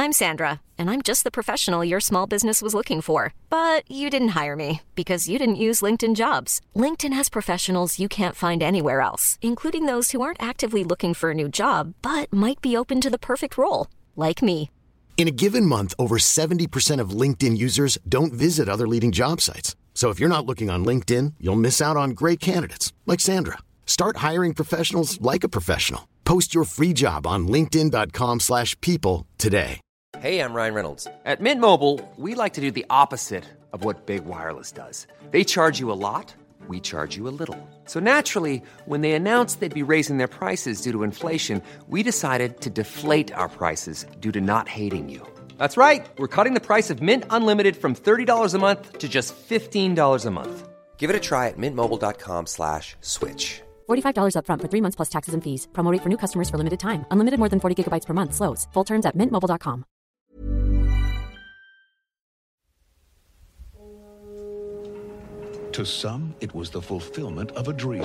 I'm Sandra, and I'm just the professional your small business was looking for. But you didn't hire me because you didn't use LinkedIn Jobs. LinkedIn has professionals you can't find anywhere else, including those who aren't actively looking for a new job, but might be open to the perfect role, like me. In a given month, over 70% of LinkedIn users don't visit other leading job sites. So if you're not looking on LinkedIn, you'll miss out on great candidates like Sandra. Start hiring professionals like a professional. Post your free job on linkedin.com/people today. Hey, I'm Ryan Reynolds. At Mint Mobile, we like to do the opposite of what Big Wireless does. They charge you a lot, we charge you a little. So naturally, when they announced they'd be raising their prices due to inflation, we decided to deflate our prices due to not hating you. That's right. We're cutting the price of Mint Unlimited from $30 a month to just $15 a month. Give it a try at mintmobile.com/switch. $45 up front for 3 months plus taxes and fees. Promo rate for new customers for limited time. Unlimited more than 40 gigabytes per month. Slows full terms at mintmobile.com. To some, it was the fulfillment of a dream.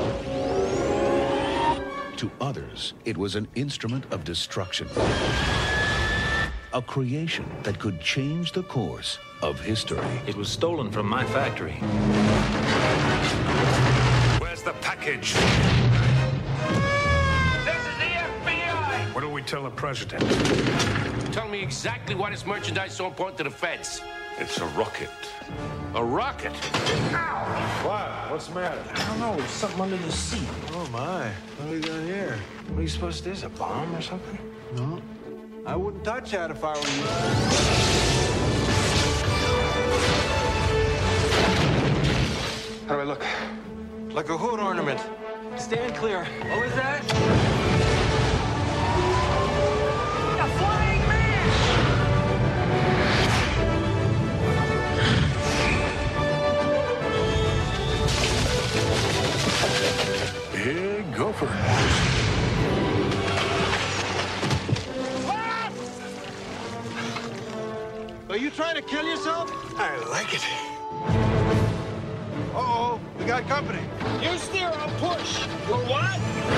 To others, it was an instrument of destruction. A creation that could change the course of history. It was stolen from my factory. Where's the package? This is the FBI! What do we tell the president? Tell me exactly why this merchandise is so important to the feds. It's a rocket. A rocket? Ow! What? What's the matter? I don't know. Something under the seat. Oh, my. What do we got here? What are you supposed to do? Is it a bomb or something? No. I wouldn't touch that if I were you. How do I look? Like a hood ornament. Stand clear. What was that? A flying man! Big gopher. Are you trying to kill yourself? I like it. Uh-oh, we got company. You steer, I'll push. You're what?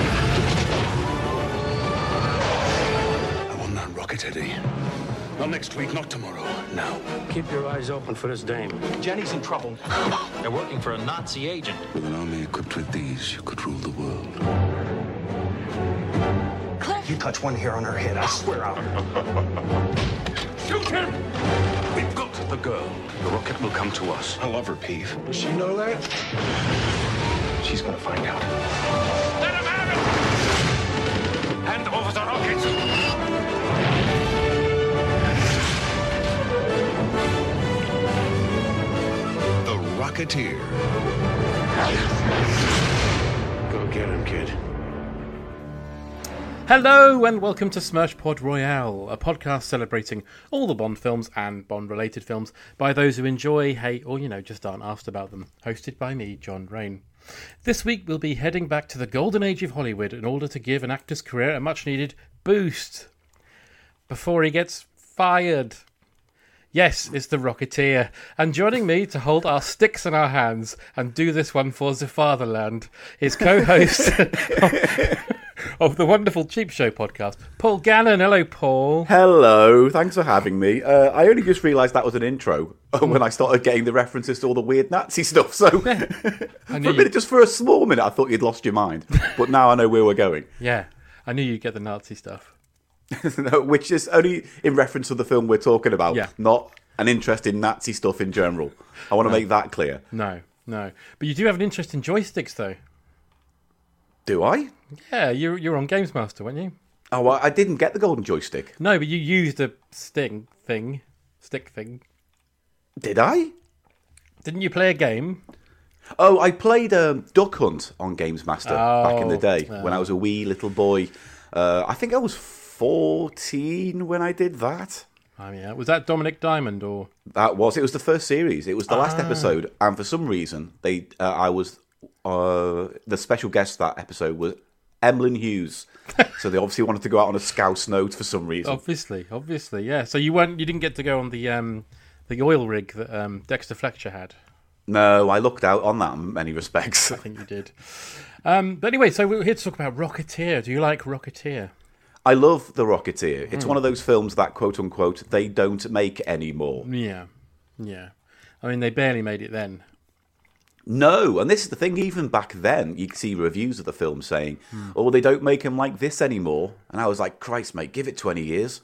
I will not rocket, Eddie. Not next week, not tomorrow. Now. Keep your eyes open for this dame. Jenny's in trouble. They're working for a Nazi agent. With an army equipped with these, you could rule the world. You touch one hair on her head, I swear I'll... Shoot him! We've got the girl. The rocket will come to us. I love her, Peeve. Does she know that? She's gonna find out. Let him have it! Hand over the rockets! The Rocketeer. Go get him, kid. Hello and welcome to Smirch Pod Royale, a podcast celebrating all the Bond films and Bond-related films by those who enjoy, hate, or, just aren't asked about them. Hosted by me, John Rain. This week we'll be heading back to the golden age of Hollywood in order to give an actor's career a much-needed boost before he gets fired. Yes, it's the Rocketeer, and joining me to hold our sticks in our hands and do this one for the fatherland is co-host of the wonderful Cheap Show podcast, Paul Gannon. Hello, Paul. Hello, thanks for having me. I only just realised that was an intro when I started getting the references to all the weird Nazi stuff. So just for a small minute, I thought you'd lost your mind. But now I know where we're going. Yeah, I knew you'd get the Nazi stuff. No, which is only in reference to the film we're talking about, yeah. Not an interest in Nazi stuff in general. I want to make that clear. No. But you do have an interest in joysticks, though. Do I? Yeah, you're on Games Master, weren't you? Oh, well, I didn't get the golden joystick. No, but you used a stick thing. Did I? Didn't you play a game? Oh, I played Duck Hunt on Games Master back in the day when I was a wee little boy. I think I was 14 when I did that. Oh, yeah. Was that Dominic Diamond or? It was the first series. It was the last episode, and for some reason I was the special guest that episode was Emlyn Hughes. So they obviously wanted to go out on a scouse note for some reason. Obviously, yeah. So you didn't get to go on the oil rig that Dexter Fletcher had. No, I looked out on that in many respects. I think you did. But anyway, so we're here to talk about Rocketeer. Do you like Rocketeer? I love The Rocketeer. It's one of those films that, quote unquote, they don't make anymore. Yeah. I mean, they barely made it then. No, and this is the thing, even back then, you could see reviews of the film saying, oh, they don't make him like this anymore. And I was like, Christ, mate, give it 20 years.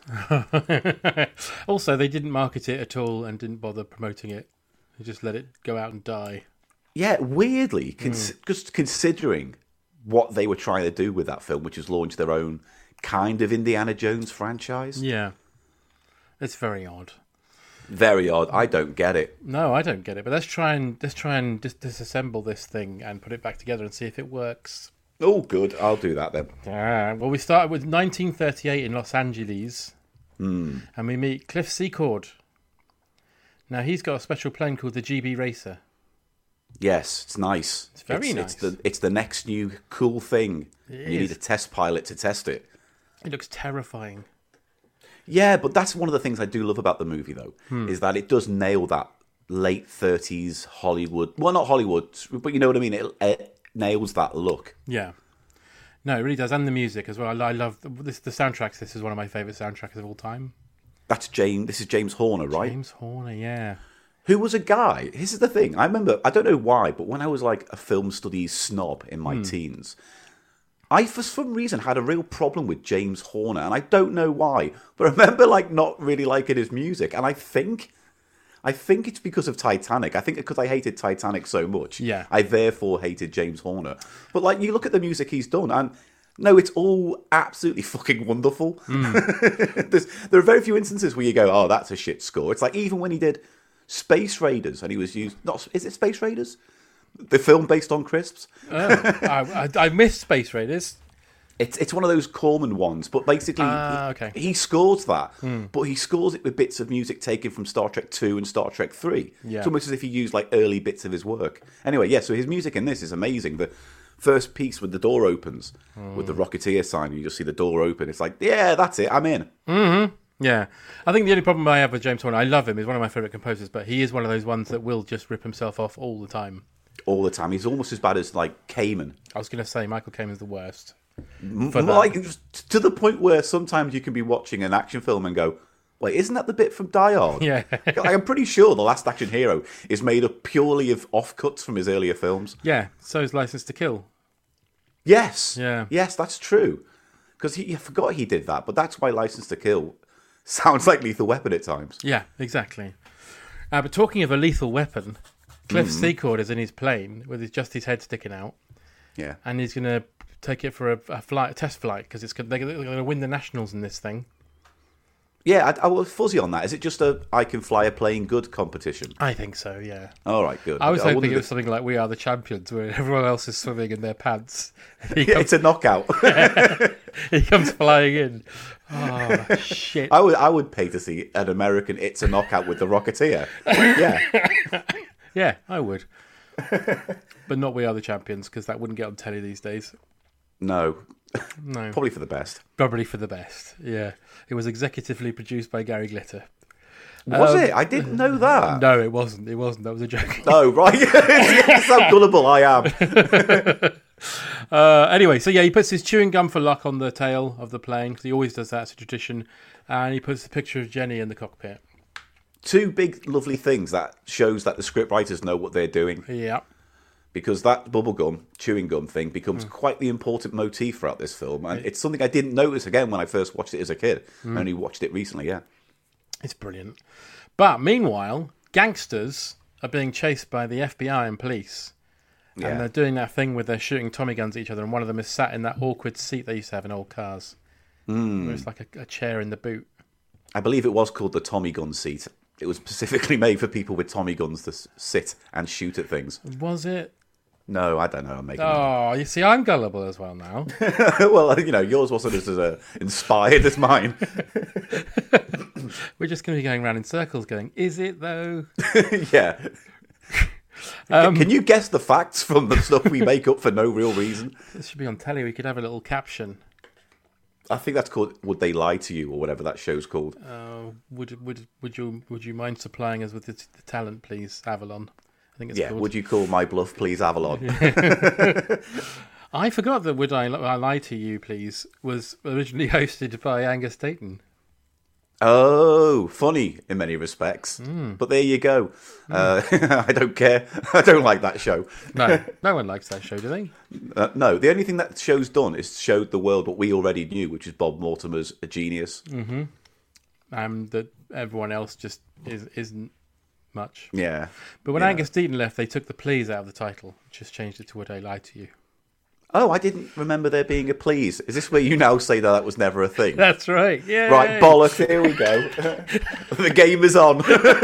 Also, they didn't market it at all and didn't bother promoting it. They just let it go out and die. Yeah, weirdly, just considering what they were trying to do with that film, which is launch their own kind of Indiana Jones franchise. Yeah. It's very odd. Very odd. I don't get it. No, I don't get it. But let's try and disassemble this thing and put it back together and see if it works. Oh, good. I'll do that then. Well, we start with 1938 in Los Angeles, and we meet Cliff Secord. Now, he's got a special plane called the GB Racer. Yes, it's nice. It's very nice. It's the next new cool thing. You need a test pilot to test it. It looks terrifying. Yeah, but that's one of the things I do love about the movie, though, is that it does nail that late 30s Hollywood. Well, not Hollywood, but you know what I mean? It nails that look. Yeah. No, it really does. And the music as well. I love this. The soundtracks. This is one of my favourite soundtracks of all time. This is James Horner, right? James Horner, yeah. Who was a guy. This is the thing. I remember, I don't know why, but when I was like a film studies snob in my teens, I, for some reason, had a real problem with James Horner, and I don't know why. But I remember, like, not really liking his music, and I think it's because of Titanic. I think because I hated Titanic so much, I therefore hated James Horner. But, like, you look at the music he's done, and no, it's all absolutely fucking wonderful. There are very few instances where you go, oh, that's a shit score. It's like, even when he did Space Raiders, and he was used... Is it Space Raiders? The film based on Crisps. I missed Space Raiders. It's one of those Corman ones, but basically he scores that, but he scores it with bits of music taken from Star Trek 2 and Star Trek 3. Yeah. It's almost as if he used like early bits of his work. Anyway, yeah, so his music in this is amazing. The first piece with the door opens, with the Rocketeer sign, you just see the door open. It's like, yeah, that's it, I'm in. Mm-hmm. Yeah. I think the only problem I have with James Horner, I love him, he's one of my favourite composers, but he is one of those ones that will just rip himself off all the time. All the time. He's almost as bad as, like, Kamen. I was going to say, Michael Kamen's the worst. Like, to the point where sometimes you can be watching an action film and go, wait, isn't that the bit from Die Hard? Yeah. Like, I'm pretty sure The Last Action Hero is made up purely of offcuts from his earlier films. Yeah, so is License to Kill. Yes. Yeah. Yes, that's true. Because I forgot he did that, but that's why License to Kill sounds like Lethal Weapon at times. Yeah, exactly. But talking of a lethal weapon... Cliff Secord is in his plane with just his head sticking out. Yeah. And he's going to take it for a test flight because they're going to win the Nationals in this thing. Yeah, I was fuzzy on that. Is it just a I can fly a plane good competition? I think so, yeah. All right, good. I was hoping it was something like We Are the Champions, where everyone else is swimming in their pants. It's a knockout. He comes flying in. Oh, shit. I would pay to see an American It's a Knockout with the Rocketeer. Yeah. Yeah, I would. But not We Are the Champions, because that wouldn't get on telly these days. No. Probably for the best. Probably for the best, yeah. It was executively produced by Gary Glitter. Was it? I didn't know that. No, it wasn't. It wasn't. That was a joke. Oh, right. That's how gullible I am. Anyway, so yeah, he puts his chewing gum for luck on the tail of the plane, because he always does that. It's a tradition. And he puts the picture of Jenny in the cockpit. Two big, lovely things that shows that the scriptwriters know what they're doing. Yeah. Because that bubblegum, chewing gum thing becomes quite the important motif throughout this film. And it's something I didn't notice again when I first watched it as a kid. I only watched it recently, yeah. It's brilliant. But meanwhile, gangsters are being chased by the FBI and police. Yeah. And they're doing that thing where they're shooting Tommy guns at each other. And one of them is sat in that awkward seat they used to have in old cars. Where it's like a chair in the boot. I believe it was called the Tommy gun seat. It was specifically made for people with Tommy guns to sit and shoot at things. Was it? No, I don't know. I'm making you see, I'm gullible as well now. Well, you know, yours wasn't as inspired as mine. We're just going to be going around in circles going, is it though? Yeah. Can you guess the facts from the stuff we make up for no real reason? This should be on telly. We could have a little caption. I think that's called "Would They Lie to You" or whatever that show's called. Would you mind supplying us with the talent, please, Avalon? I think it's called. Would you call my bluff, please, Avalon? I forgot that Would I Lie to You, Please was originally hosted by Angus Deayton. Oh, funny in many respects. But there you go. I don't care. I don't like that show. No one likes that show, do they? No, the only thing that show's done is showed the world what we already knew, which is Bob Mortimer's a genius. That everyone else just isn't much. Yeah. But when Angus Deayton left, they took the please out of the title, just changed it to Would I Lie to You. Oh, I didn't remember there being a please. Is this where you now say that was never a thing? That's right. Yeah. Right, bollocks. Here we go. The game is on.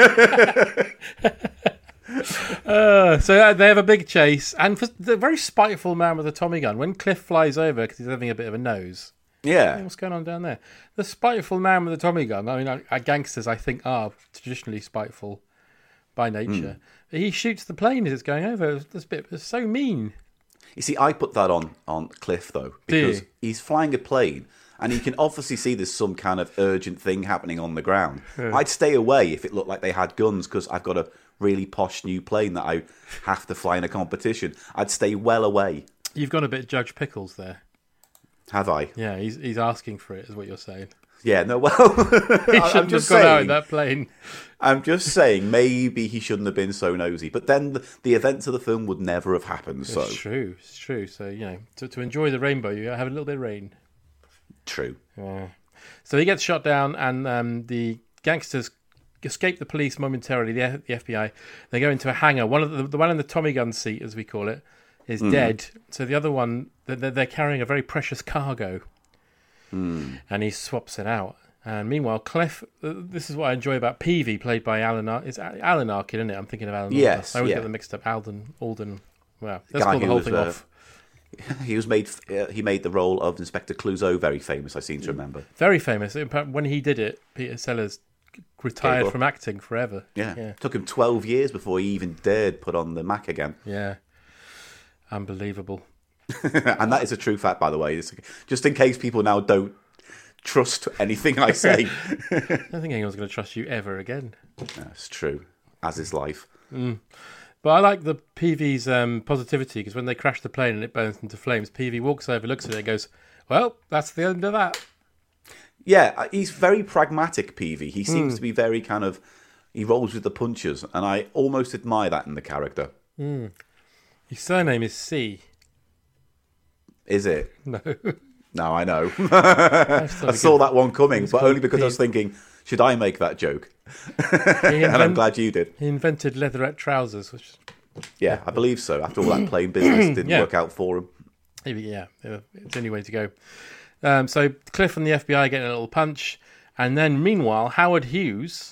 So they have a big chase, and for the very spiteful man with the Tommy gun, when Cliff flies over because he's having a bit of a nose. Yeah. What's going on down there? The spiteful man with the Tommy gun. I mean, gangsters, I think, are traditionally spiteful by nature. He shoots the plane as it's going over. It's so mean. You see, I put that on Cliff, though, because he's flying a plane, and you can obviously see there's some kind of urgent thing happening on the ground. I'd stay away if it looked like they had guns, because I've got a really posh new plane that I have to fly in a competition. I'd stay well away. You've got a bit Judge Pickles there. Have I? Yeah, he's asking for it, is what you're saying. Yeah, no, well... he shouldn't have gone out in that plane. I'm just saying, maybe he shouldn't have been so nosy. But then the events of the film would never have happened. So. It's true. So, to enjoy the rainbow, you gotta have a little bit of rain. True. Yeah. So he gets shot down, and the gangsters escape the police momentarily, the FBI. They go into a hangar. One of the one in the Tommy gun seat, as we call it, is dead. So the other one, they're carrying a very precious cargo. And he swaps it out. And meanwhile, Cliff, this is what I enjoy about Peavy, played by Alan Arkin. It's Alan Arkin, isn't it? I'm thinking of Alan Arkin. Yes, I always get them mixed up. Alden. Well, let's call the whole thing off. He made the role of Inspector Clouseau very famous, I seem to remember. Very famous. In fact, when he did it, Peter Sellers retired from acting forever. Yeah. Took him 12 years before he even dared put on the Mac again. Yeah. Unbelievable. And that is a true fact, by the way. Just in case people now don't trust anything I say. I don't think anyone's going to trust you ever again. That's true, as is life. But I like the Peavy's positivity, because when they crash the plane and it burns into flames, Peavy walks over, looks at it and goes, well, that's the end of that. Yeah, he's very pragmatic, Peavy. He seems to be very he rolls with the punches, and I almost admire that in the character. His surname is C. Is it? No. No, I know. I saw that one coming, but only because I was thinking, should I make that joke? And I'm glad you did. He invented leatherette trousers. Yeah, I believe so. After all that plane business didn't work out for him. Yeah, it's the only way to go. So Cliff and the FBI get a little punch, and then meanwhile, Howard Hughes...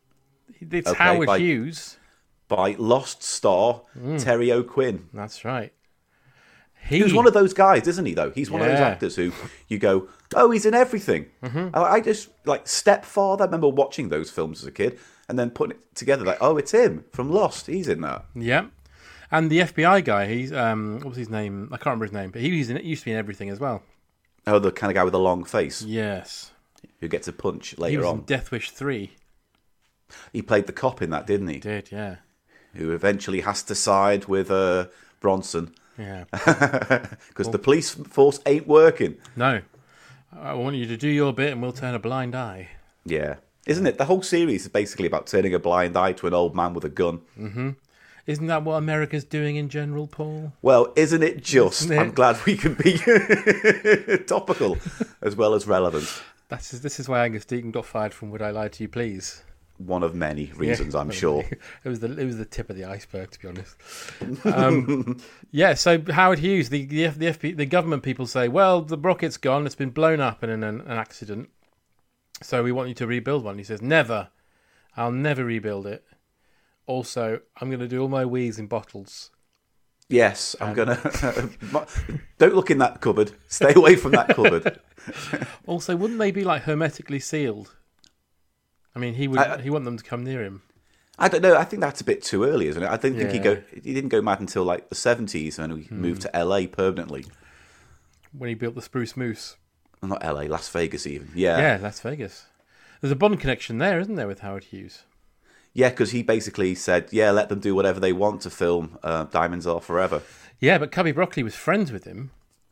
Hughes. By Lost star Terry O'Quinn. That's right. He was one of those guys, isn't he, though? He's one of those actors who you go, oh, he's in everything. I just, Stepfather, I remember watching those films as a kid and then putting it together like, oh, it's him from Lost. He's in that. Yeah. And the FBI guy, he's, what was his name? I can't remember his name, but he used to be in everything as well. Oh, the kind of guy with the long face? Yes. Who gets a punch later on. He was in Death Wish 3. He played the cop in that, didn't he? He did, yeah. Who eventually has to side with Bronson. Yeah. Because the police force ain't working. No. I want you to do your bit and we'll turn a blind eye. Yeah. Isn't it? The whole series is basically about turning a blind eye to an old man with a gun. Mm-hmm. Isn't that what America's doing in general, Paul? Well, isn't it just? Isn't it? I'm glad we can be topical as well as relevant. This is why Angus Deayton got fired from Would I Lie to You, Please? One of many reasons, I'm sure. It was the tip of the iceberg, to be honest. So Howard Hughes, the government people say, well, the rocket's gone, it's been blown up in an accident, so we want you to rebuild one. He says, never. I'll never rebuild it. Also, I'm going to do all my wheeze in bottles. Yes, I'm going to... Don't look in that cupboard. Stay away from that cupboard. Also, wouldn't they be hermetically sealed? I mean, he want them to come near him. I don't know. I think that's a bit too early, isn't it? I don't think he didn't go mad until the 70s when he moved to LA permanently. When he built the Spruce Moose. Well, not LA, Las Vegas even. Yeah. Yeah, Las Vegas. There's a Bond connection there, isn't there, with Howard Hughes? Yeah, because he basically said, let them do whatever they want to film Diamonds Are Forever. Yeah, but Cubby Broccoli was friends with him.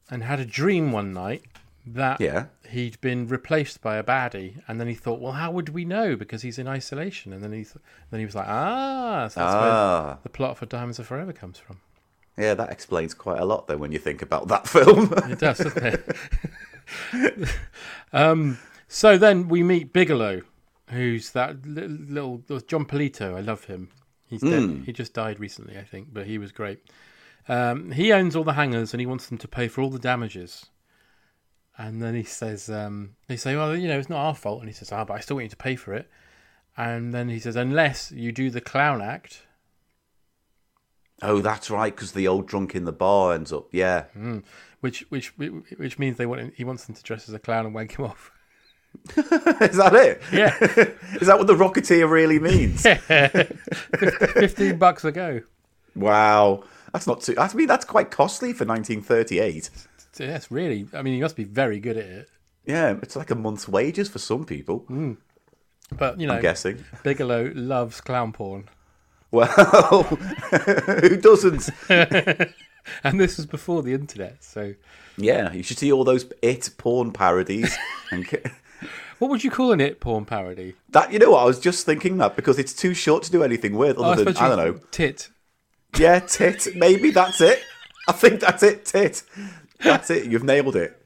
and had a dream one night that he'd been replaced by a baddie, and then he thought, well, how would we know? Because he's in isolation. And then he was like, so that's where the plot for Diamonds Are Forever comes from. Yeah, that explains quite a lot, though, when you think about that film. It does, doesn't it? So then we meet Bigelow, who's that little John Polito. I love him. He's dead. He just died recently, I think, but he was great. He owns all the hangars, and he wants them to pay for all the damages. And then he says, they say, well, it's not our fault. And he says, but I still want you to pay for it. And then he says, unless you do the clown act. Oh, that's right, because the old drunk in the bar ends up, Which means he wants them to dress as a clown and wank him off. Is that it? Yeah. Is that what the Rocketeer really means? Yeah. $15 a go. Wow. That's not too... that's quite costly for 1938. Yes, really. I mean, he must be very good at it. Yeah, it's like a month's wages for some people. But, I'm guessing. Bigelow loves clown porn. Well, who doesn't? And this was before the internet, so... Yeah, you should see all those It porn parodies. What would you call an It porn parody? That, you know what, I was just thinking that, because it's too short to do anything with, other than, I don't know. Tit. Yeah, tit. Maybe that's it. I think that's it, tit. That's it. You've nailed it.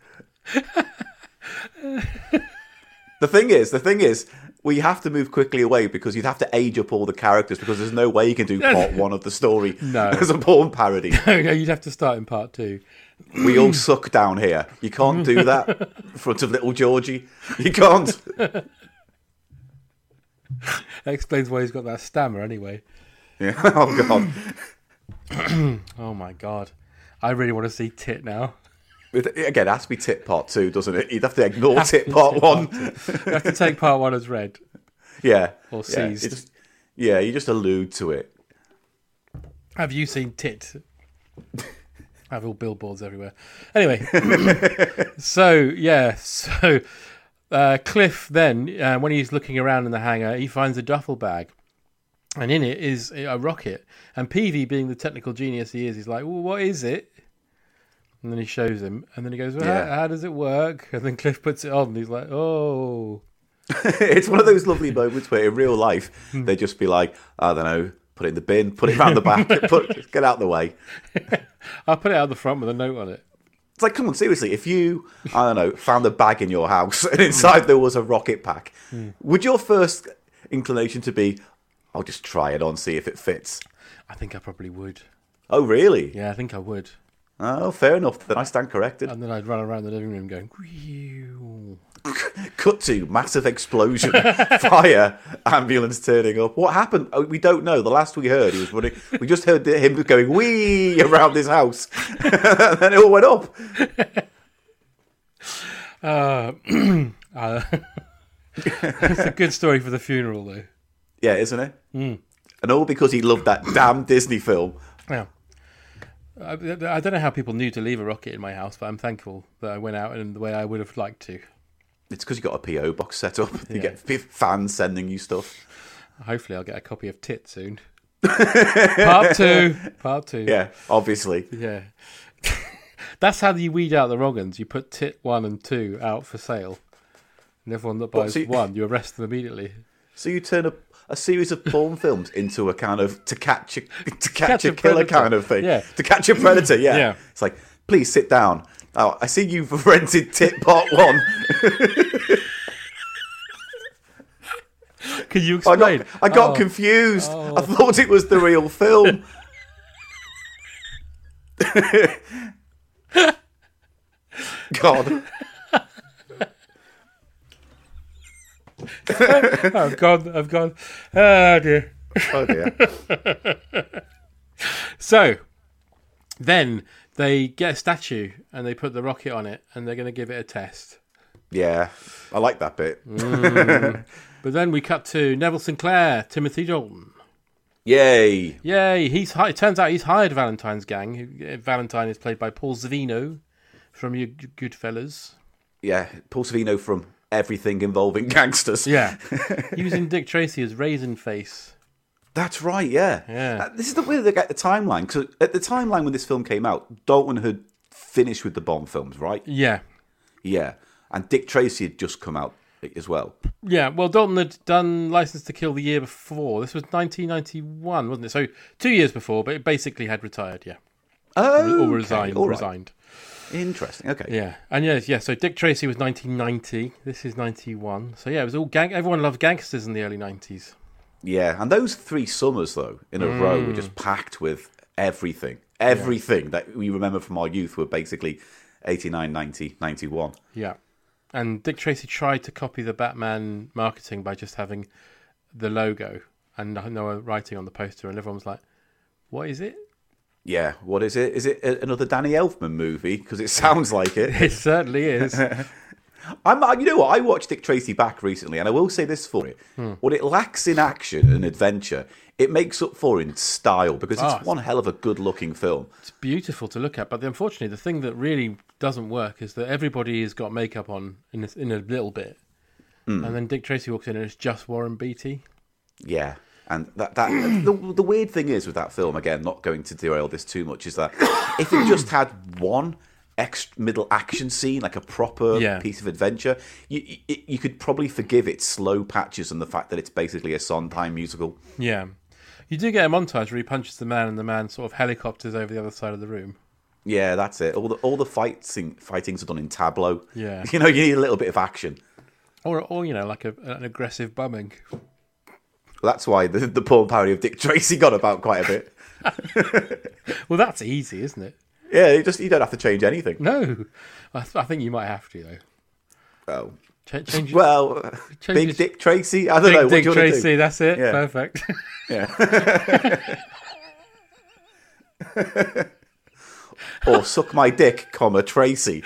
The thing is, we have to move quickly away because you'd have to age up all the characters because there's no way you can do part one of the story as a porn parody. No, you'd have to start in part two. We all suck down here. You can't do that in front of little Georgie. You can't. That explains why he's got that stammer anyway. Yeah. Oh, God. Oh, my God. I really want to see Tit now. Again, it has to be Tit Part 2, doesn't it? You'd have to ignore Tit Part 1. You have to take Part 1 as read. Yeah. Or seized. You just allude to it. Have you seen Tit? I have all billboards everywhere. Anyway. So Cliff then, when he's looking around in the hangar, he finds a duffel bag. And in it is a rocket. And Peavy, being the technical genius he is, he's like, well, what is it? And then he shows him, and then he goes, well, how does it work? And then Cliff puts it on, and he's like, oh. It's one of those lovely moments where in real life, they'd just be like, I don't know, put it in the bin, put it around the back, get out of the way. I'll put it out the front with a note on it. It's like, come on, seriously, if you, I don't know, found a bag in your house, and inside there was a rocket pack, would your first inclination to be, I'll just try it on, see if it fits? I think I probably would. Oh, really? Yeah, I think I would. Oh, fair enough. Then I stand corrected. And then I'd run around the living room going, Whew. Cut to massive explosion, fire, ambulance turning up. What happened? Oh, we don't know. The last we heard, he was running. We just heard him going wee around his house, and then it all went up. It's a good story for the funeral, though. Yeah, isn't it? And all because he loved that damn Disney film. Yeah. I don't know how people knew to leave a rocket in my house, but I'm thankful that I went out in the way I would have liked to. It's because you got a PO box set up. You get fans sending you stuff. Hopefully, I'll get a copy of Tit soon. Part two. Yeah, obviously. Yeah. That's how you weed out the wrong uns. You put Tit 1 and 2 out for sale, and everyone that buys one, you arrest them immediately. So you turn a series of porn films into a kind of to catch a killer kind of thing. Yeah. To catch a predator, yeah. It's like, please sit down. Oh, I see you've rented Tit Part 1. Can you explain? I got confused. I thought it was the real film. God. I've gone. Oh dear. Oh dear. So, then they get a statue and they put the rocket on it and they're going to give it a test. Yeah, I like that bit. But then we cut to Neville Sinclair, Timothy Dalton. Yay! It turns out he's hired Valentine's gang. Valentine is played by Paul Savino from your Goodfellas. Yeah, Paul Savino from everything involving gangsters. Yeah. He was in Dick Tracy as Raisin Face. That's right, yeah. This is the way they get the timeline. Because at the timeline when this film came out, Dalton had finished with the Bond films, right? Yeah. Yeah. And Dick Tracy had just come out as well. Yeah, well, Dalton had done License to Kill the year before. This was 1991, wasn't it? So 2 years before, but it basically had retired, yeah. Oh, or resigned. All right. Resigned. Interesting. Okay. Yeah, and yeah. So Dick Tracy was 1990. This is 91. So yeah, it was all Everyone loved gangsters in the early 90s. Yeah, and those 3 summers though in a row were just packed with everything. Everything that we remember from our youth were basically 89, 90, 91. Yeah, and Dick Tracy tried to copy the Batman marketing by just having the logo and no writing on the poster, and everyone was like, "What is it?" Yeah, what is it? Is it another Danny Elfman movie? Because it sounds like it. It certainly is. You know what? I watched Dick Tracy back recently, and I will say this for it: what it lacks in action and adventure, it makes up for in style, because it's one hell of a good-looking film. It's beautiful to look at, but unfortunately, the thing that really doesn't work is that everybody has got makeup on in a little bit, and then Dick Tracy walks in and it's just Warren Beatty. Yeah. And the weird thing is with that film, again, not going to derail this too much, is that if it just had one middle action scene, like a proper piece of adventure, you could probably forgive its slow patches and the fact that it's basically a Sondheim musical. Yeah. You do get a montage where he punches the man and the man sort of helicopters over the other side of the room. Yeah, that's it. All the fightings are done in tableau. Yeah. You need a little bit of action. Or like an aggressive bumming. That's why the porn parody of Dick Tracy got about quite a bit. Well, that's easy, isn't it? Yeah, you don't have to change anything. No, I think you might have to though. Oh, Big Dick Tracy. I don't know. Big Dick Tracy. That's it. Yeah. Perfect. Yeah. Or suck my dick, Tracy.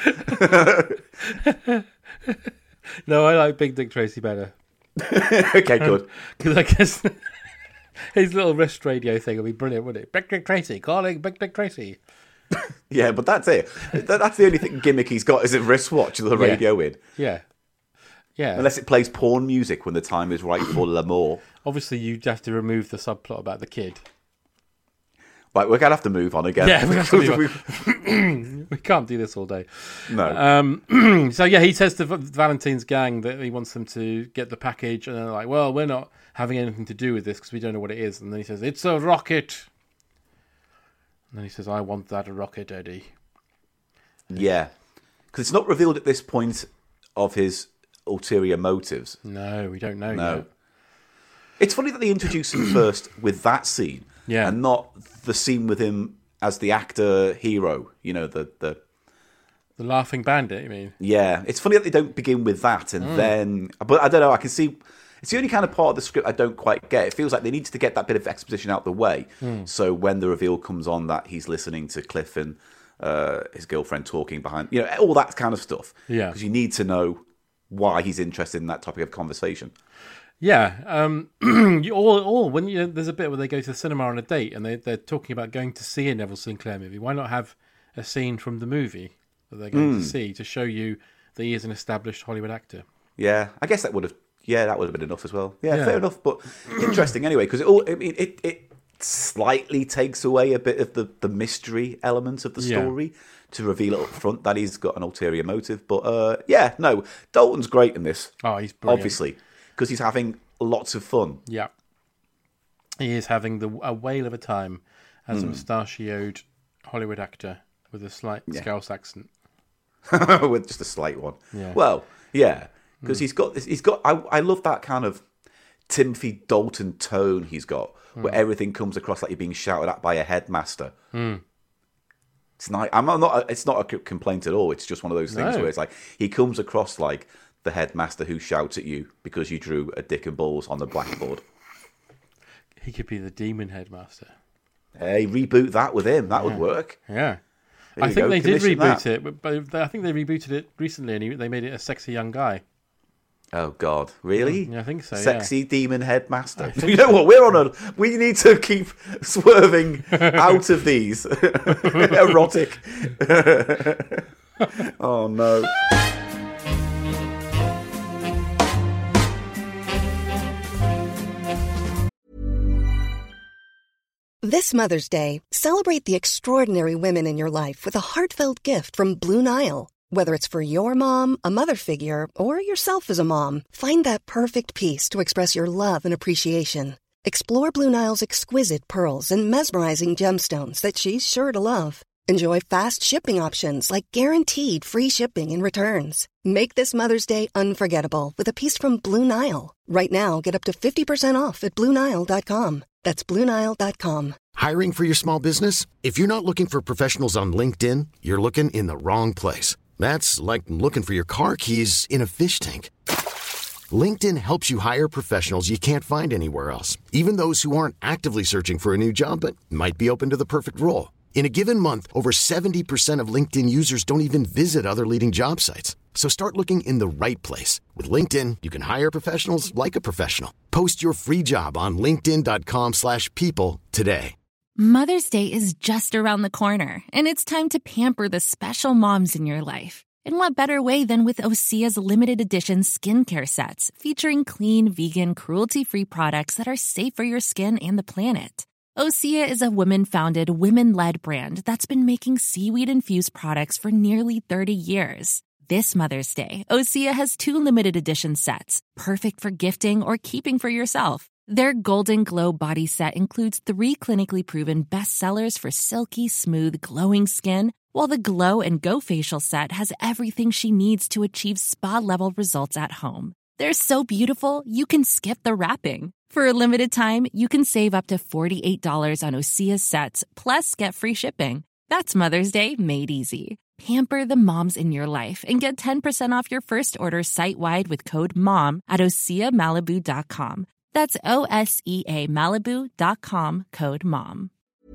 No, I like Big Dick Tracy better. Okay, good. Because I guess his little wrist radio thing will be brilliant, wouldn't it? Big Dick Tracy, calling Big Dick Tracy. Yeah, but that's it. That's the only gimmick he's got is a wristwatch with a radio in. Yeah. Yeah. Unless it plays porn music when the time is right for l'amour. Obviously, you'd have to remove the subplot about the kid. Right, we're going to have to move on again. Yeah, we have to move on. We can't do this all day. No. So, yeah, he says to Valentine's gang that he wants them to get the package, and they're like, well, we're not having anything to do with this because we don't know what it is. And then he says, it's a rocket. And then he says, I want that rocket, Eddie. Yeah. Because it's not revealed at this point of his ulterior motives. No, we don't know yet. It's funny that they introduce him first with that scene. Yeah. And not the scene with him as the actor hero, the Laughing Bandit, you mean? Yeah. It's funny that they don't begin with that and then... But I don't know, I can see... It's the only kind of part of the script I don't quite get. It feels like they need to get that bit of exposition out the way. So when the reveal comes on that he's listening to Cliff and his girlfriend talking behind... all that kind of stuff. Yeah. Because you need to know why he's interested in that topic of conversation. Yeah, when there's a bit where they go to the cinema on a date and they're talking about going to see a Neville Sinclair movie. Why not have a scene from the movie that they're going to see to show you that he is an established Hollywood actor? Yeah, I guess that would have been enough as well. Yeah, fair enough, but interesting anyway because it slightly takes away a bit of the mystery element of the story to reveal it up front that he's got an ulterior motive. But Dalton's great in this. Oh, he's brilliant. Obviously. Because he's having lots of fun. Yeah. He is having a whale of a time as a mustachioed Hollywood actor with a slight Scouse accent. With just a slight one. Yeah. Well, yeah. Because he's got this. I love that kind of Timothy Dalton tone he's got, where everything comes across like you're being shouted at by a headmaster. It's nice. It's not a complaint at all. It's just one of those things where it's like he comes across like the headmaster who shouts at you because you drew a dick and balls on the blackboard. He could be the demon headmaster. Hey, reboot that with him. That would work. Yeah. I think they did reboot it, but I think they rebooted it recently and they made it a sexy young guy. Oh, God. Really? Yeah, I think so, Sexy demon headmaster. You know what? We need to keep swerving out of these. Erotic. Oh, no. This Mother's Day, celebrate the extraordinary women in your life with a heartfelt gift from Blue Nile. Whether it's for your mom, a mother figure, or yourself as a mom, find that perfect piece to express your love and appreciation. Explore Blue Nile's exquisite pearls and mesmerizing gemstones that she's sure to love. Enjoy fast shipping options like guaranteed free shipping and returns. Make this Mother's Day unforgettable with a piece from Blue Nile. Right now, get up to 50% off at BlueNile.com. That's BlueNile.com. Hiring for your small business? If you're not looking for professionals on LinkedIn, you're looking in the wrong place. That's like looking for your car keys in a fish tank. LinkedIn helps you hire professionals you can't find anywhere else, even those who aren't actively searching for a new job but might be open to the perfect role. In a given month, over 70% of LinkedIn users don't even visit other leading job sites. So start looking in the right place. With LinkedIn, you can hire professionals like a professional. Post your free job on linkedin.com/people today. Mother's Day is just around the corner, and it's time to pamper the special moms in your life. And what better way than with Osea's limited edition skincare sets featuring clean, vegan, cruelty-free products that are safe for your skin and the planet. Osea is a women-founded, women-led brand that's been making seaweed-infused products for nearly 30 years. This Mother's Day, Osea has 2 limited edition sets, perfect for gifting or keeping for yourself. Their Golden Glow body set includes 3 clinically proven bestsellers for silky, smooth, glowing skin, while the Glow and Go facial set has everything she needs to achieve spa-level results at home. They're so beautiful, you can skip the wrapping. For a limited time, you can save up to $48 on Osea's sets, plus get free shipping. That's Mother's Day made easy. Pamper the moms in your life and get 10% off your first order site-wide with code MOM at OseaMalibu.com. That's OSEA Malibu.com, code MOM.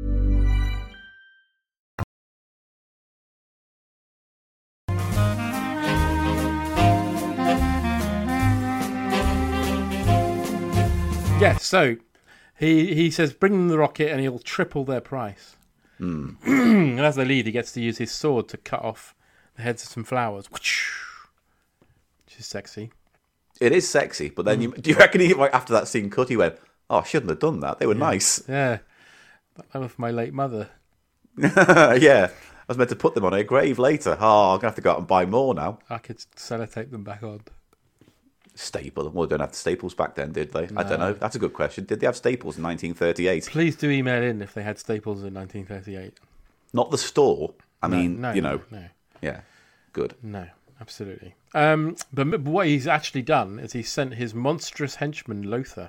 Yes, so he says bring them the rocket and he'll triple their price. And as they leave, he gets to use his sword to cut off the heads of some flowers, which is sexy. It is sexy, but then do you reckon he, like, after that scene cut, he went, "Oh, I shouldn't have done that. They were nice." Yeah, that was for my late mother. Yeah, I was meant to put them on her grave later. Oh, I'm gonna have to go out and buy more now. I could sellotape them back on. Staple? Well, they don't have staples back then, did they? No. I don't know. That's a good question. Did they have staples in 1938? Please do email in if they had staples in 1938. Not the store. I mean, no. Yeah, good. No, absolutely. But what he's actually done is he's sent his monstrous henchman Lothar,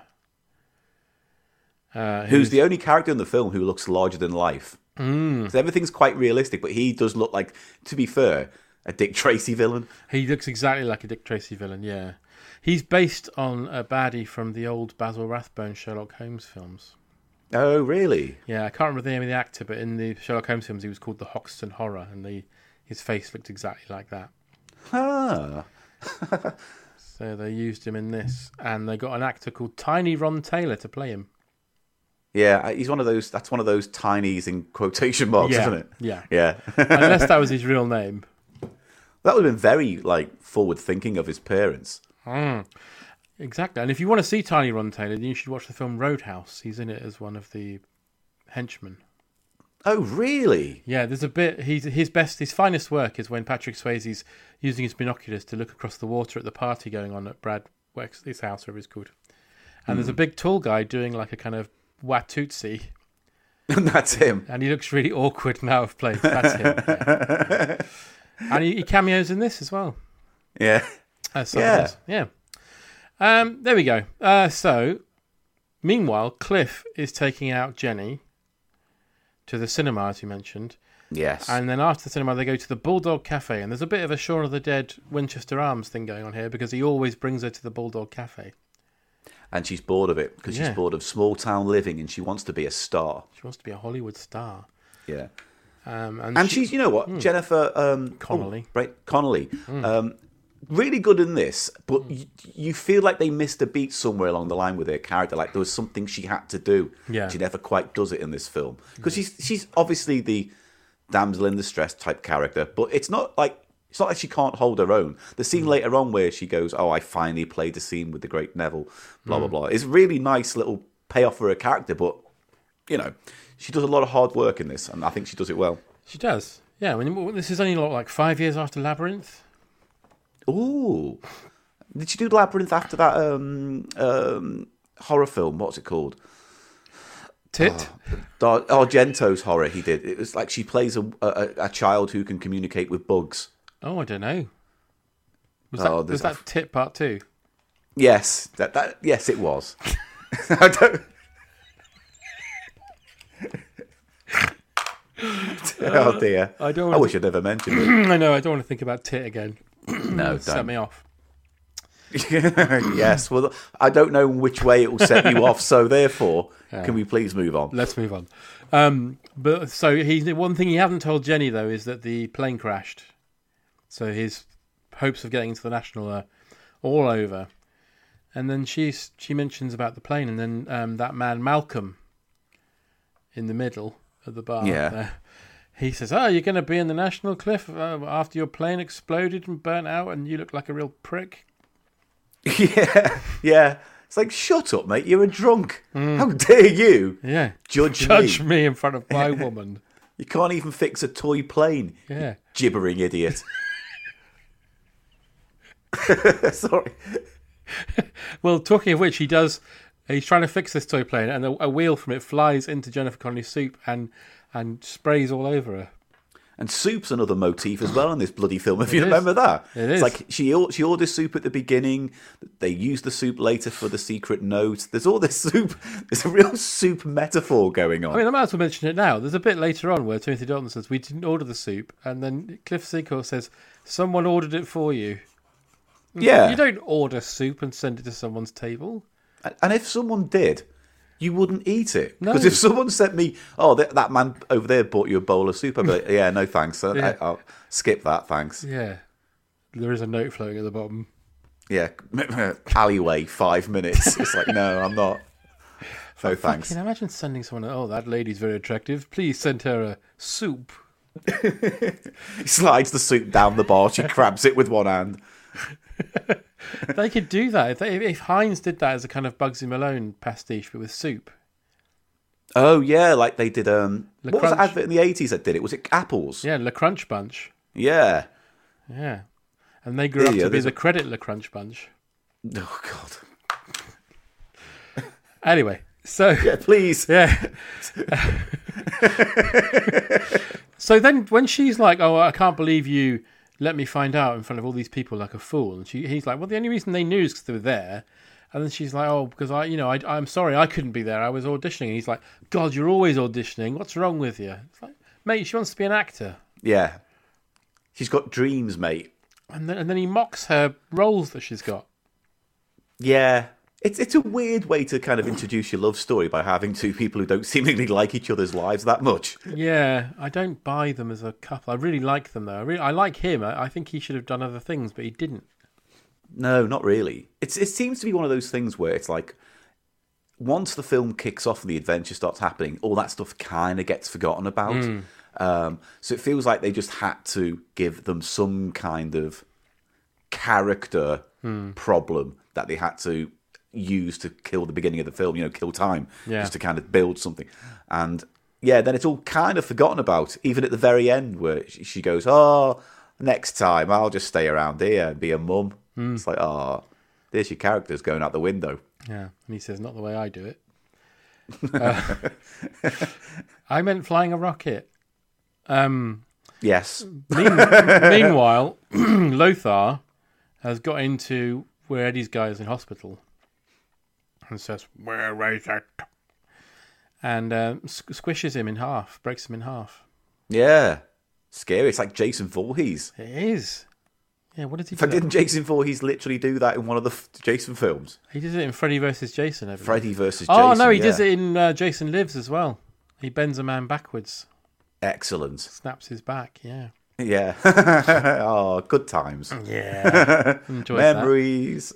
who's the only character in the film who looks larger than life. So everything's quite realistic, but he does look like, to be fair, a Dick Tracy villain. He looks exactly like a Dick Tracy villain, yeah. He's based on a baddie from the old Basil Rathbone Sherlock Holmes films. Oh, really? Yeah, I can't remember the name of the actor, but in the Sherlock Holmes films, he was called the Hoxton Horror, and his face looked exactly like that. Ah. So they used him in this, and they got an actor called Tiny Ron Taylor to play him. Yeah, he's one of those. That's one of those tinies in quotation marks, isn't it? Yeah. Unless that was his real name. That would have been very forward thinking of his parents. Exactly. And if you want to see Tiny Ron Taylor, then you should watch the film Roadhouse. He's in it as one of the henchmen. Oh, really? Yeah, there's a bit. His finest work is when Patrick Swayze's using his binoculars to look across the water at the party going on at Brad Wexley's house, whatever it's called. And there's a big tall guy doing like a kind of Watusi. And that's him. And he looks really awkward and out of place. That's him. Yeah. And he cameos in this as well. Yeah. Yeah. There we go. So, meanwhile, Cliff is taking out Jenny to the cinema, as you mentioned. Yes. And then after the cinema, they go to the Bulldog Cafe. And there's a bit of a Shaun of the Dead Winchester Arms thing going on here because he always brings her to the Bulldog Cafe. And she's bored of it because she's bored of small town living and she wants to be a star. She wants to be a Hollywood star. Yeah. And she's, you know what, Jennifer Connelly. Connelly. Really good in this, but you feel like they missed a beat somewhere along the line with her character. Like there was something she had to do. Yeah. She never quite does it in this film. Because she's obviously the damsel in distress type character, but it's not like she can't hold her own. The scene later on where she goes, "Oh, I finally played the scene with the great Neville," blah, blah, blah. It's a really nice little payoff for her character, but you know, she does a lot of hard work in this, and I think she does it well. She does. Yeah, this is only like 5 years after Labyrinth. Ooh. Did she do Labyrinth after that horror film? What's it called? Tit? Argento's horror he did. It was like she plays a child who can communicate with bugs. Oh, I don't know. Was that Tit Part 2? Yes. Yes, it was. I don't... Oh dear! I wish I'd never mentioned it. I know. I don't want to think about Tit again. No, set me off. Yes. Well, I don't know which way it will set you off. So therefore, can we please move on? Let's move on. But so one thing he hasn't told Jenny though is that the plane crashed. So his hopes of getting into the National are all over. And then she mentions about the plane, and then that man Malcolm in the middle at the bar. Yeah. He says, "Oh, you're going to be in the National Cliff after your plane exploded and burnt out, and you look like a real prick." Yeah. It's like, shut up, mate. You're a drunk. How dare you? Yeah. Judge me in front of my woman. You can't even fix a toy plane. Yeah. You gibbering idiot. Sorry. Well, talking of which, he's trying to fix this toy plane, and a wheel from it flies into Jennifer Connelly's soup and sprays all over her. And soup's another motif as well in this bloody film, if you remember that. It's like she orders soup at the beginning, they use the soup later for the secret note. There's all this soup. There's a real soup metaphor going on. I mean, I might as well mention it now. There's a bit later on where Timothy Dalton says, "We didn't order the soup," and then Cliff Secord says, "Someone ordered it for you." Yeah. You don't order soup and send it to someone's table. And if someone did, you wouldn't eat it. No. Because if someone sent me, that man over there bought you a bowl of soup, I'd be like, yeah, no thanks. I'll skip that, thanks. Yeah. There is a note floating at the bottom. Yeah. Alleyway, 5 minutes. It's like, no, I'm not. No thanks. Can imagine sending someone, that lady's very attractive. Please send her a soup. He slides the soup down the bar. She grabs it with one hand. They could do that if Heinz did that as a kind of Bugsy Malone pastiche, but with soup. Oh yeah, like they did. What was that advert in the 80s that did it? Was it apples? Yeah, Le Crunch Bunch. Yeah, and they grew up to be the Credit Le Crunch Bunch. Oh God. Anyway, so yeah, please. Yeah. So then, when she's like, "Oh, I can't believe you let me find out in front of all these people like a fool," and he's like, "Well, the only reason they knew is because they were there." And then she's like, "Oh, because I'm sorry, I couldn't be there. I was auditioning." And he's like, "God, you're always auditioning. What's wrong with you?" It's like, mate, she wants to be an actor. Yeah, she's got dreams, mate. And then he mocks her roles that she's got. Yeah, it's a weird way to kind of introduce your love story by having two people who don't seemingly like each other's lives that much. Yeah, I don't buy them as a couple. I really like them though. I like him. I think he should have done other things, but he didn't. No, not really. It seems to be one of those things where it's like, once the film kicks off and the adventure starts happening, all that stuff kind of gets forgotten about. So it feels like they just had to give them some kind of character problem that they had to use to kill the beginning of the film, kill time, just to kind of build something. And yeah, then it's all kind of forgotten about, even at the very end where she goes, "Oh, next time I'll just stay around here and be a mum." It's like, oh, there's your characters going out the window. Yeah, and he says, "Not the way I do it." I meant flying a rocket. Yes. Meanwhile, Lothar has got into where Eddie's guy is in hospital and says, "Where is it?" And squishes him in half, breaks him in half. Yeah. Scary. It's like Jason Voorhees. It is. Yeah, what did he do? Didn't Jason Voorhees literally do that in one of the Jason films? He did it in Freddy vs. Jason. Freddy vs. Jason. Oh, no, he does it in Jason Lives as well. He bends a man backwards. Excellent. Snaps his back, yeah. Yeah. Oh, good times. Yeah. Memories.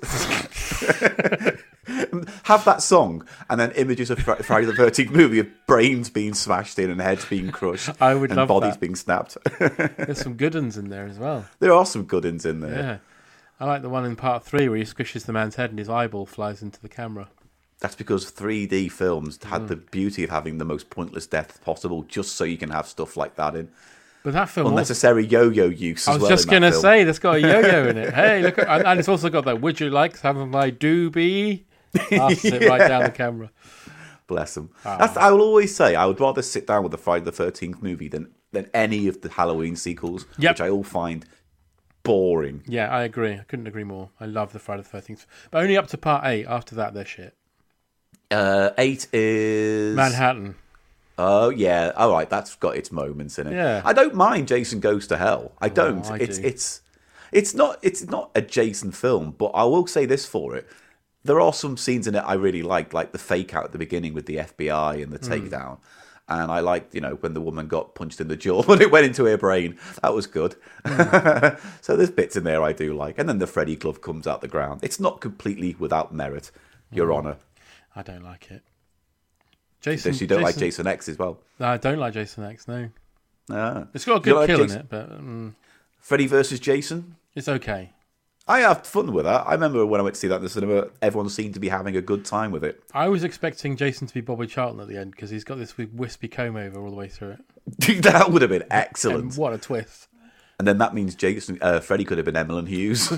Have that song and then images of Friday the 13th movie of brains being smashed in and heads being crushed. I would love bodies that. being snapped. There's some good ones in there as well. There are some good ones in there. Yeah. I like the one in part 3 where he squishes the man's head and his eyeball flies into the camera. That's because 3D films had the beauty of having the most pointless death possible, just so you can have stuff like that in. But that film unnecessary yo-yo use. I was just going to say, that's got a yo-yo in it. Hey, look, and it's also got that. Would you like some of my doobie? Passes it right down the camera. Bless them. I will always say I would rather sit down with the Friday the 13th movie than any of the Halloween sequels, which I all find boring. Yeah, I agree. I couldn't agree more. I love the Friday the 13th, but only up to part 8. After that, they're shit. 8 is Manhattan. Oh yeah, all right. That's got its moments in it. Yeah, I don't mind Jason Goes to Hell. I don't. It's not a Jason film, but I will say this for it: there are some scenes in it I really liked, like the fake out at the beginning with the FBI and the takedown. And I liked, when the woman got punched in the jaw when it went into her brain. That was good. So there's bits in there I do like. And then the Freddy glove comes out the ground. It's not completely without merit, Your Honour. I don't like it. Jason, so you don't like Jason X as well? No, I don't like Jason X, no. Ah. It's got a good kill in it, but... Freddy versus Jason? It's okay. I have fun with that. I remember when I went to see that in the cinema, everyone seemed to be having a good time with it. I was expecting Jason to be Bobby Charlton at the end, because he's got this wispy comb over all the way through it. That would have been excellent. And what a twist. And then that means Freddy could have been Emily Hughes.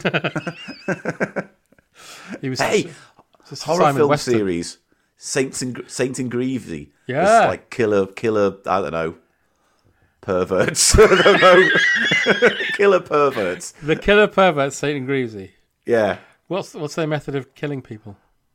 He was horror film series, Saints in Greavesy. Yeah. It's like killer, I don't know, perverts. I don't know. Killer perverts. The killer perverts, Saint and Greavesy. Yeah. What's their method of killing people?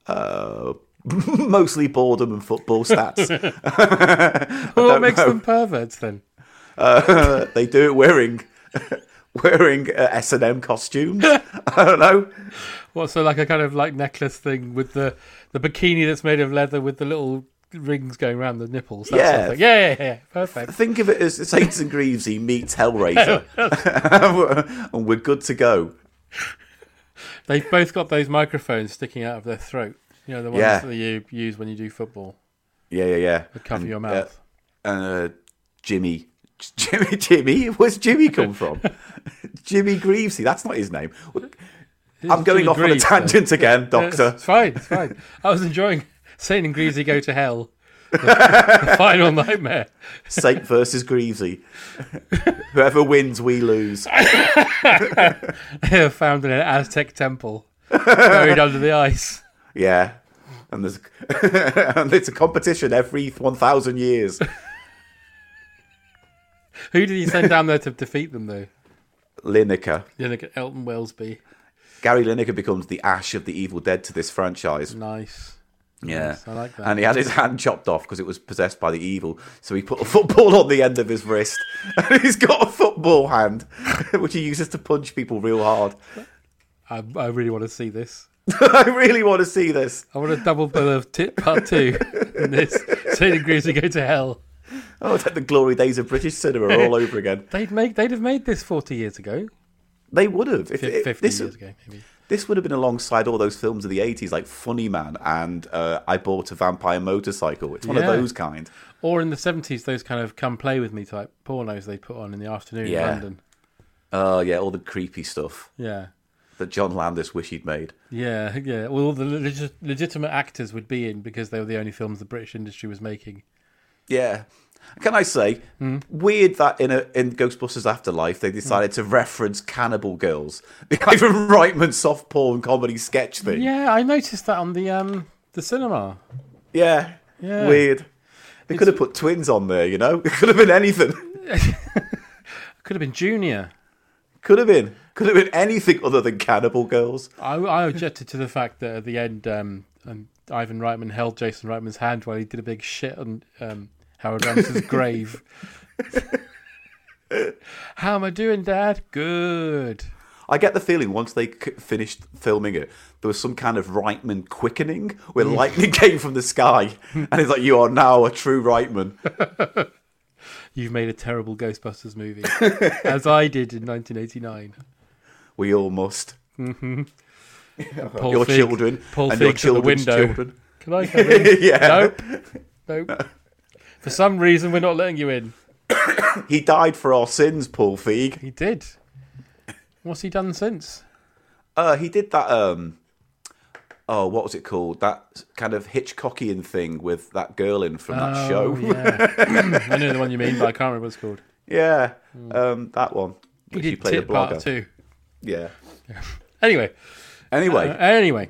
Mostly boredom and football stats. Well, what makes them perverts then? They do it wearing S&M costumes. I don't know. What, so like a kind of like necklace thing with the bikini that's made of leather with the little rings going around the nipples. That sort of thing. Yeah. Perfect. Think of it as Saints and Greavesy meets Hellraiser. And we're good to go. They've both got those microphones sticking out of their throat. The ones that you use when you do football. Yeah. To cover your mouth. Jimmy. Where's Jimmy come from? Jimmy Greavesy. That's not his name. I'm going Jimmy off on a tangent again, Doctor. It's fine. I was enjoying Saint and Greavesy Go to Hell. The final nightmare. Saint versus Greavesy. Whoever wins, we lose. They were found in an Aztec temple, buried under the ice. Yeah. And it's a competition every 1,000 years. Who did he send down there to defeat them, though? Lineker. Elton Wellesby. Gary Lineker becomes the Ash of the Evil Dead to this franchise. Nice. Yeah. Nice. I like that. And he had his hand chopped off because it was possessed by the evil. So he put a football on the end of his wrist. And he's got a football hand, which he uses to punch people real hard. I really want to see this. I really want to see this. I want a double bill of part 2 in this. Saint and Greavesy Go to Hell. Oh, it's like the glory days of British cinema all over again. They'd have made this 40 years ago. They would have. 50 years ago, maybe. This would have been alongside all those films of the 80s, like Funny Man and I Bought a Vampire Motorcycle. It's one of those kind. Or in the 70s, those kind of Come Play With Me type pornos they put on in the afternoon in London. Oh, yeah, all the creepy stuff. Yeah. That John Landis wished he'd made. Yeah. Well, all the legitimate actors would be in because they were the only films the British industry was making. Yeah. Can I say, weird that in Ghostbusters Afterlife they decided to reference Cannibal Girls, the Ivan Reitman soft porn comedy sketch thing. Yeah, I noticed that on the cinema. Yeah, weird. They could have put twins on there, It could have been anything. Could have been Junior. Could have been anything other than Cannibal Girls. I objected to the fact that at the end, Ivan Reitman held Jason Reitman's hand while he did a big shit on Harold Ramis's grave. How am I doing, Dad? Good. I get the feeling once they finished filming it, there was some kind of Reitman quickening where lightning came from the sky, and it's like, you are now a true Reitman. You've made a terrible Ghostbusters movie, as I did in 1989. We all must. Mm-hmm. Your children and your children's children. Can I come in? Yeah. Nope. For some reason, we're not letting you in. He died for our sins, Paul Feig. He did. What's he done since? He did that Oh, what was it called? That kind of Hitchcockian thing with that girl in from that show. Yeah. I know the one you mean, but I can't remember what it's called. Yeah, that one. He She did played a Tit Part blogger. 2. Yeah. Anyway. Anyway.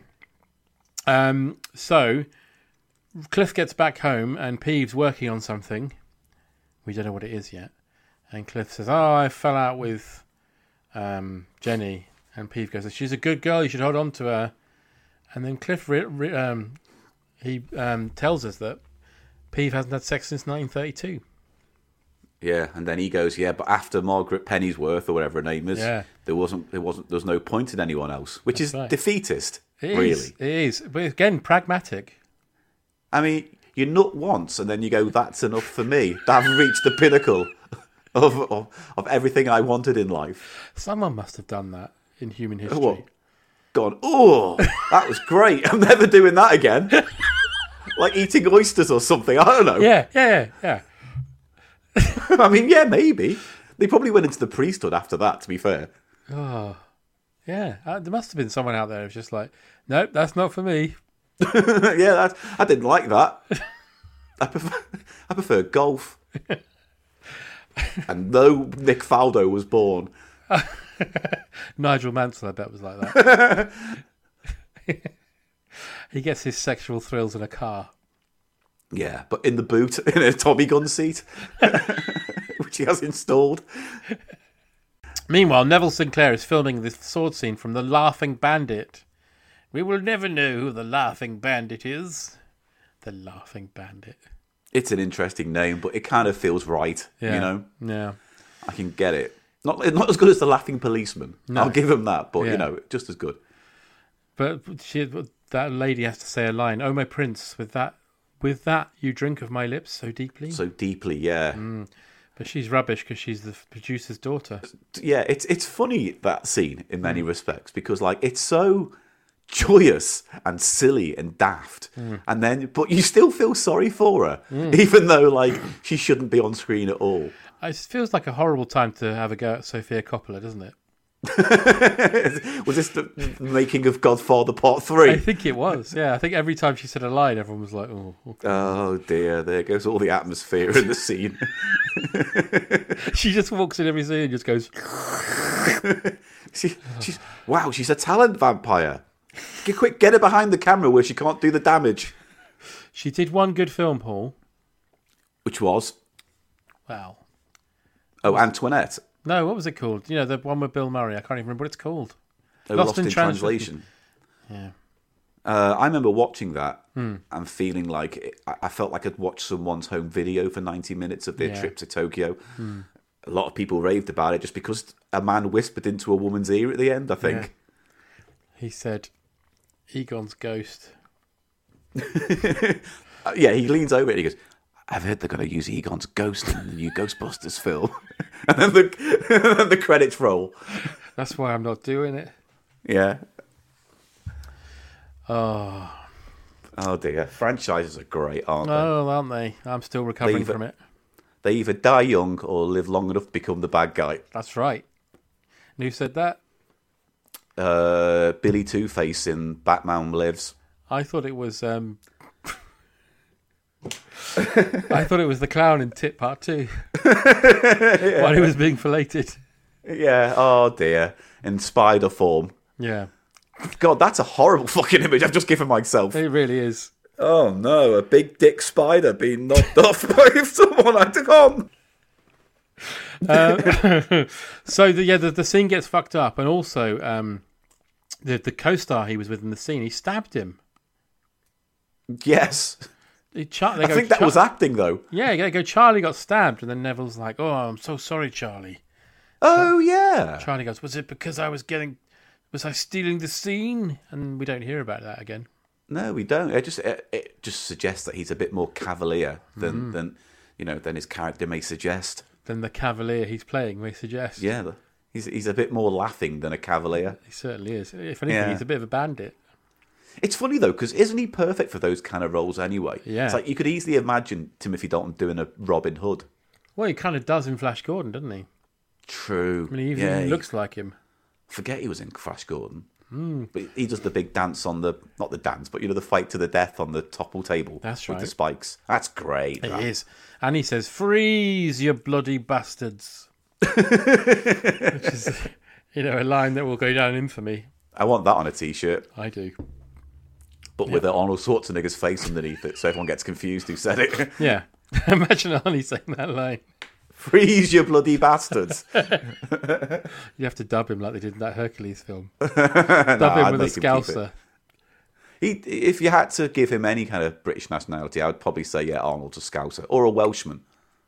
So Cliff gets back home and Peeves working on something. We don't know what it is yet. And Cliff says, I fell out with Jenny. And Peeves goes, she's a good girl, you should hold on to her. And then Cliff tells us that Peeves hasn't had sex since 1932. Yeah, and then he goes, but after Margaret Pennyworth or whatever her name is, there was no point in anyone else, which is defeatist. It is. But again, pragmatic. I mean, you nut once and then you go, that's enough for me. I've reached the pinnacle of everything I wanted in life. Someone must have done that in human history. What? Gone, that was great. I'm never doing that again. Like eating oysters or something. I don't know. Yeah. I mean, maybe. They probably went into the priesthood after that, to be fair. Oh, yeah. There must have been someone out there who's just like, nope, that's not for me. I didn't like that. I prefer golf. And no Nick Faldo was born. Nigel Mansell, I bet, was like that. He gets his sexual thrills in a car. Yeah, but in the boot, in a Tommy gun seat, which he has installed. Meanwhile, Neville Sinclair is filming this sword scene from The Laughing Bandit. We will never know who the Laughing Bandit is. The Laughing Bandit. It's an interesting name, but it kind of feels right, you know? Yeah. I can get it. Not as good as The Laughing Policeman. No. I'll give him that, but, just as good. But that lady has to say a line. Oh, my prince, with that you drink of my lips so deeply. So deeply, yeah. But she's rubbish because she's the producer's daughter. Yeah, it's funny, that scene, in many respects, because, it's so joyous and silly and daft. And then, but you still feel sorry for her, even though, she shouldn't be on screen at all. It feels like a horrible time to have a go at Sofia Coppola, doesn't it? Was this the making of Godfather Part 3? I think it was, yeah. I think every time she said a line, everyone was like, oh, okay. Oh dear, there goes all the atmosphere in the scene. She just walks in every scene and just goes... she's a talent vampire. Get her behind the camera where she can't do the damage. She did one good film, Paul. Which was? Wow. Oh, Antoinette. No, what was it called? You know, the one with Bill Murray. I can't even remember what it's called. Oh, Lost in Translation. Yeah. I remember watching that and feeling like I felt like I'd watched someone's home video for 90 minutes of their trip to Tokyo. A lot of people raved about it just because a man whispered into a woman's ear at the end, I think. Yeah. He said, Egon's ghost. He leans over and he goes, I've heard they're going to use Egon's ghost in the new Ghostbusters film. And then the credits roll. That's why I'm not doing it. Yeah. Oh dear. Franchises are great, aren't they? Oh, aren't they? I'm still recovering from it. They either die young or live long enough to become the bad guy. That's right. And who said that? Billy Two-Face in Batman Lives. I thought it was... I thought it was the clown in Tit Part 2 while he was being filleted. Yeah, oh dear. In spider form. Yeah. God, that's a horrible fucking image I've just given myself. It really is. Oh no, a big dick spider being knocked off by someone had to come. So the scene gets fucked up, and also the co-star he was with in the scene, he stabbed him. Yes. I think that was acting, though. Yeah, they go, Charlie got stabbed, and then Neville's like, oh, I'm so sorry, Charlie. Oh, yeah. Charlie goes, was it because was I stealing the scene? And we don't hear about that again. No, we don't. It just suggests that he's a bit more cavalier than his character may suggest. Than the cavalier he's playing may suggest. Yeah, he's a bit more laughing than a cavalier. He certainly is. If anything, he's a bit of a bandit. It's funny, though, because isn't he perfect for those kind of roles anyway? Yeah. It's like you could easily imagine Timothy Dalton doing a Robin Hood. Well, he kind of does in Flash Gordon, doesn't he? True. I mean, he even looks like him. Forget he was in Flash Gordon. But he does the big dance on not the dance, but the fight to the death on the topple table. That's with right. the spikes. That's great. It is. And he says, "Freeze, you bloody bastards." Which is, a line that will go down in infamy. I want that on a T-shirt. I do. But with Arnold Schwarzenegger's face underneath it, so everyone gets confused who said it. Yeah. Imagine Arnie saying that line. Freeze, you bloody bastards. You have to dub him like they did in that Hercules film. Dub him with a Scouser. If you had to give him any kind of British nationality, I would probably say, Arnold's a Scouser. Or a Welshman.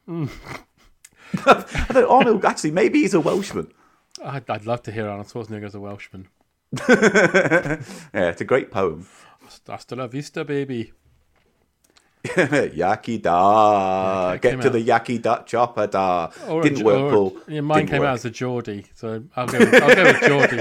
I don't Arnold, actually, maybe he's a Welshman. I'd love to hear Arnold Schwarzenegger as a Welshman. Yeah, it's a great poem. Hasta la vista, baby. Yaki da. Get to the Yaki da chopper da. Didn't work, Paul. Yeah, mine came out as a Geordie, so I'll go with Geordie.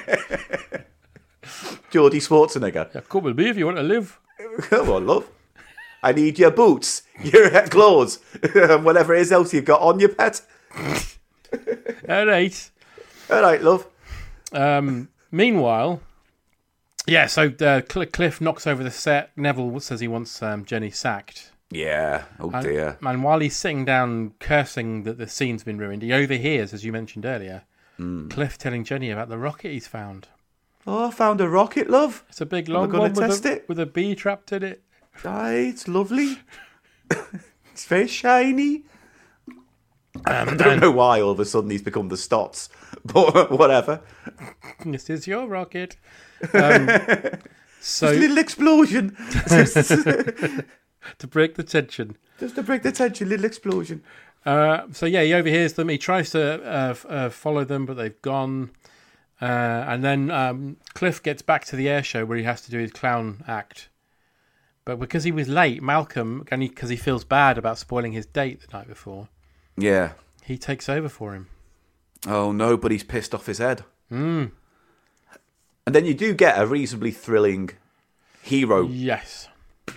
Geordie Schwarzenegger. Yeah, come with me if you want to live. Come on, love. I need your boots, your claws, whatever it is else you've got on your pet. All right. All right, love. Meanwhile, so Cliff knocks over the set. Neville says he wants Jenny sacked. Yeah. Oh, dear. And while he's sitting down cursing that the scene's been ruined, he overhears, as you mentioned earlier, Cliff telling Jenny about the rocket he's found. Oh, I found a rocket, love. It's a big long one with a bee trapped in it. It's lovely. It's very shiny. I don't know why all of a sudden he's become the Stotts, but whatever. This is your rocket. So just a little explosion. To break the tension. Just to break the tension, little explosion. He overhears them. He tries to follow them, but they've gone. And then Cliff gets back to the air show where he has to do his clown act. But because he was late, Malcolm, and because he feels bad about spoiling his date the night before, he takes over for him. Oh no, but he's pissed off his head. And then you do get a reasonably thrilling hero. Yes.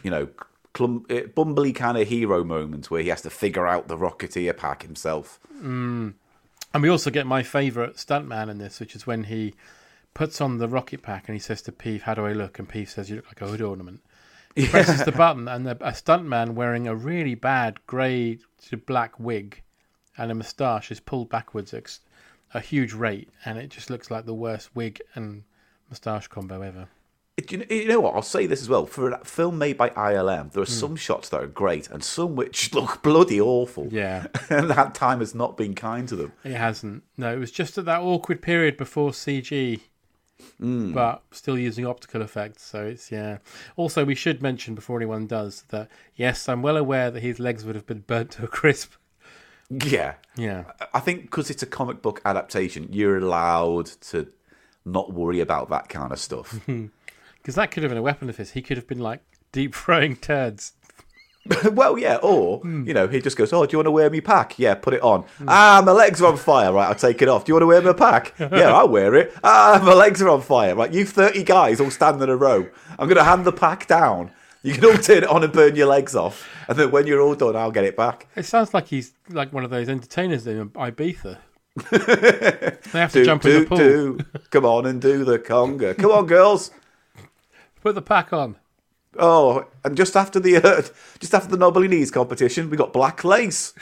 Bumbly kind of hero moment where he has to figure out the Rocketeer pack himself. And we also get my favourite stuntman in this, which is when he puts on the rocket pack and he says to Peeve, "How do I look?" And Peeve says, "You look like a hood ornament." He presses the button, and a stuntman wearing a really bad grey to black wig and a moustache is pulled backwards at a huge rate, and it just looks like the worst wig and moustache combo ever. You know what? I'll say this as well. For a film made by ILM, there are some shots that are great and some which look bloody awful. Yeah. And that time has not been kind to them. It hasn't. No, it was just at that awkward period before CG, but still using optical effects. So it's, Also, we should mention before anyone does that, yes, I'm well aware that his legs would have been burnt to a crisp. Yeah. Yeah. I think because it's a comic book adaptation, you're allowed to not worry about that kind of stuff. Because that could have been a weapon of his. He could have been like deep frying turds. Well, yeah, or, he just goes, "Oh, do you want to wear me pack? Yeah, put it on. My legs are on fire. Right, I'll take it off. Do you want to wear my pack? Yeah, I'll wear it. My legs are on fire. Right, you 30 guys all stand in a row. I'm going to hand the pack down. You can all turn it on and burn your legs off. And then when you're all done, I'll get it back." It sounds like he's like one of those entertainers in Ibiza. They have to jump in the pool. Come on and do the conga. Come on, girls. Put the pack on. Oh, and just after the Nobly Knees competition, we got black lace.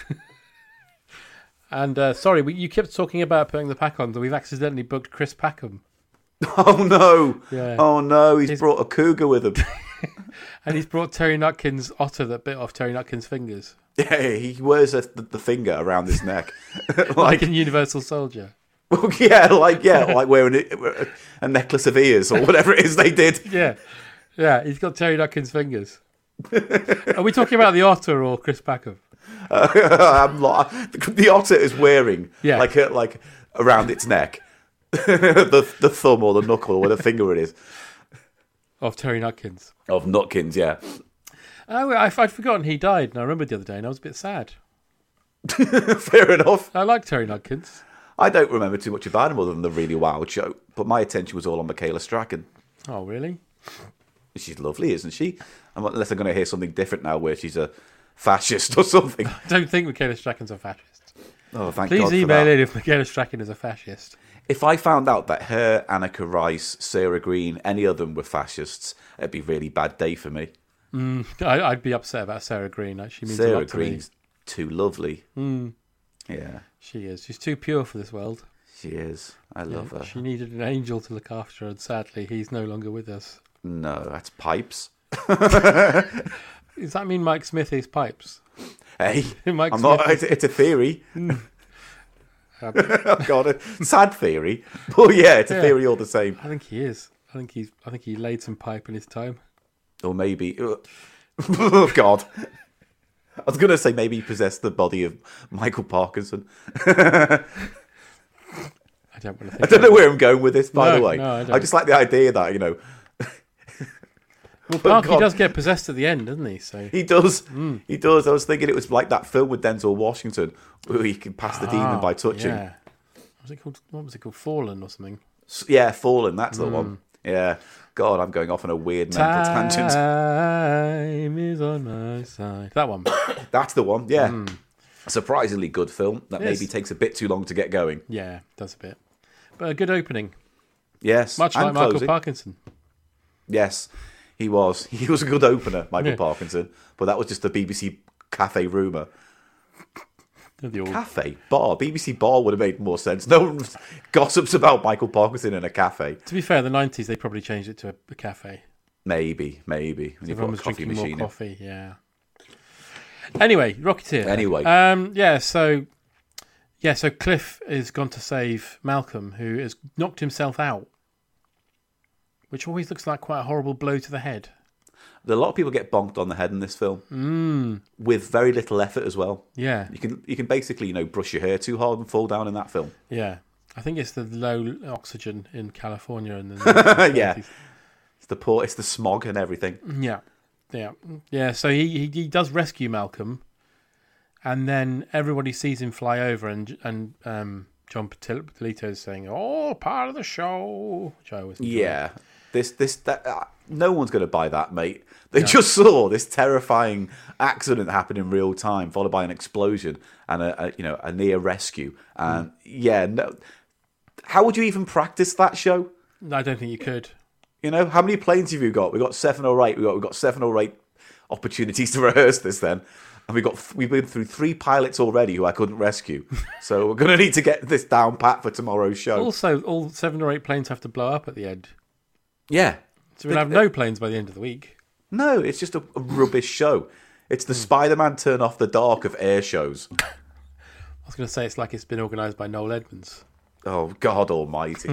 And you kept talking about putting the pack on, so we've accidentally booked Chris Packham. Oh no! Yeah. Oh no! He's brought a cougar with him, and he's brought Terry Nutkin's otter that bit off Terry Nutkin's fingers. Yeah, he wears the finger around his neck, like in Universal Soldier. Well, like wearing a necklace of ears or whatever it is they did. Yeah, he's got Terry Nutkin's fingers. Are we talking about the otter or Chris Packham? The otter is wearing like around its neck the thumb or the knuckle or whatever finger it is of Terry Nutkins. Of Nutkins, yeah. Oh, I'd forgotten he died, and I remembered the other day, and I was a bit sad. Fair enough. I like Terry Nutkins. I don't remember too much about him other than the really wild show, but my attention was all on Michaela Strachan. Oh, really? She's lovely, isn't she? Unless I'm going to hear something different now where she's a fascist or something. I don't think Michaela Strachan's a fascist. Oh, thank God for Please email that. in if Michaela Strachan is a fascist. If I found out that her, Annika Rice, Sarah Green, any of them were fascists, it'd be a really bad day for me. I'd be upset about Sarah Green. She means Sarah a lot to Green's too lovely. Yeah. She is. She's too pure for this world. She is. I love her. She needed an angel to look after her, and sadly, he's no longer with us. No, that's Pipes. Does that mean Mike Smith is Pipes? Hey, Mike I'm Smith not. It's a theory. Oh, God, a sad theory. But yeah, it's a theory all the same. I think he is. I think he laid some pipe in his time. Or maybe, oh God, I was going to say maybe he possessed the body of Michael Parkinson. I don't want to think. I don't know where I'm going with this, by the way. No, I don't. I just like the idea that, you know. Well, Parky does get possessed at the end, doesn't he? So he does. He does. I was thinking it was like that film with Denzel Washington where he can pass the demon by touching. Yeah. What was it called? Fallen or something? Yeah, Fallen. That's the one. Yeah. God, I'm going off on a weird mental tangent. Time is on my side. That one. That's the one. Yeah. A surprisingly good film that maybe takes a bit too long to get going. Yeah, does a bit. But a good opening. Yes. Much like Michael Parkinson. Yes. He was. He was a good opener, Michael Parkinson. But that was just a BBC cafe rumour. Cafe? Bar? BBC bar would have made more sense. No one gossips about Michael Parkinson in a cafe. To be fair, in the 90s, they probably changed it to a cafe. Maybe. When you everyone put was a coffee drinking machine more coffee, yeah. Anyway, Rocketeer. Anyway. So Cliff is gone to save Malcolm, who has knocked himself out. Which always looks like quite a horrible blow to the head. A lot of people get bonked on the head in this film, with very little effort as well. Yeah, you can basically brush your hair too hard and fall down in that film. Yeah, I think it's the low oxygen in California and yeah, it's the smog and everything. Yeah. So he does rescue Malcolm, and then everybody sees him fly over, and John Polito is saying, "Oh, part of the show," which I always enjoy. Yeah. No one's going to buy that, mate. They just saw this terrifying accident happen in real time, followed by an explosion and a near rescue. And how would you even practice that show? I don't think you could. How many planes have you got? We've got 7 or 8. We've got 7 or 8 opportunities to rehearse this then. And we've been through 3 pilots already who I couldn't rescue. So we're going to need to get this down pat for tomorrow's show. Also, all 7 or 8 planes have to blow up at the end. Yeah. So we'll have no planes by the end of the week. No, it's just a rubbish show. It's the Spider-Man Turn Off the Dark of air shows. I was going to say it's like it's been organised by Noel Edmonds. Oh, God almighty.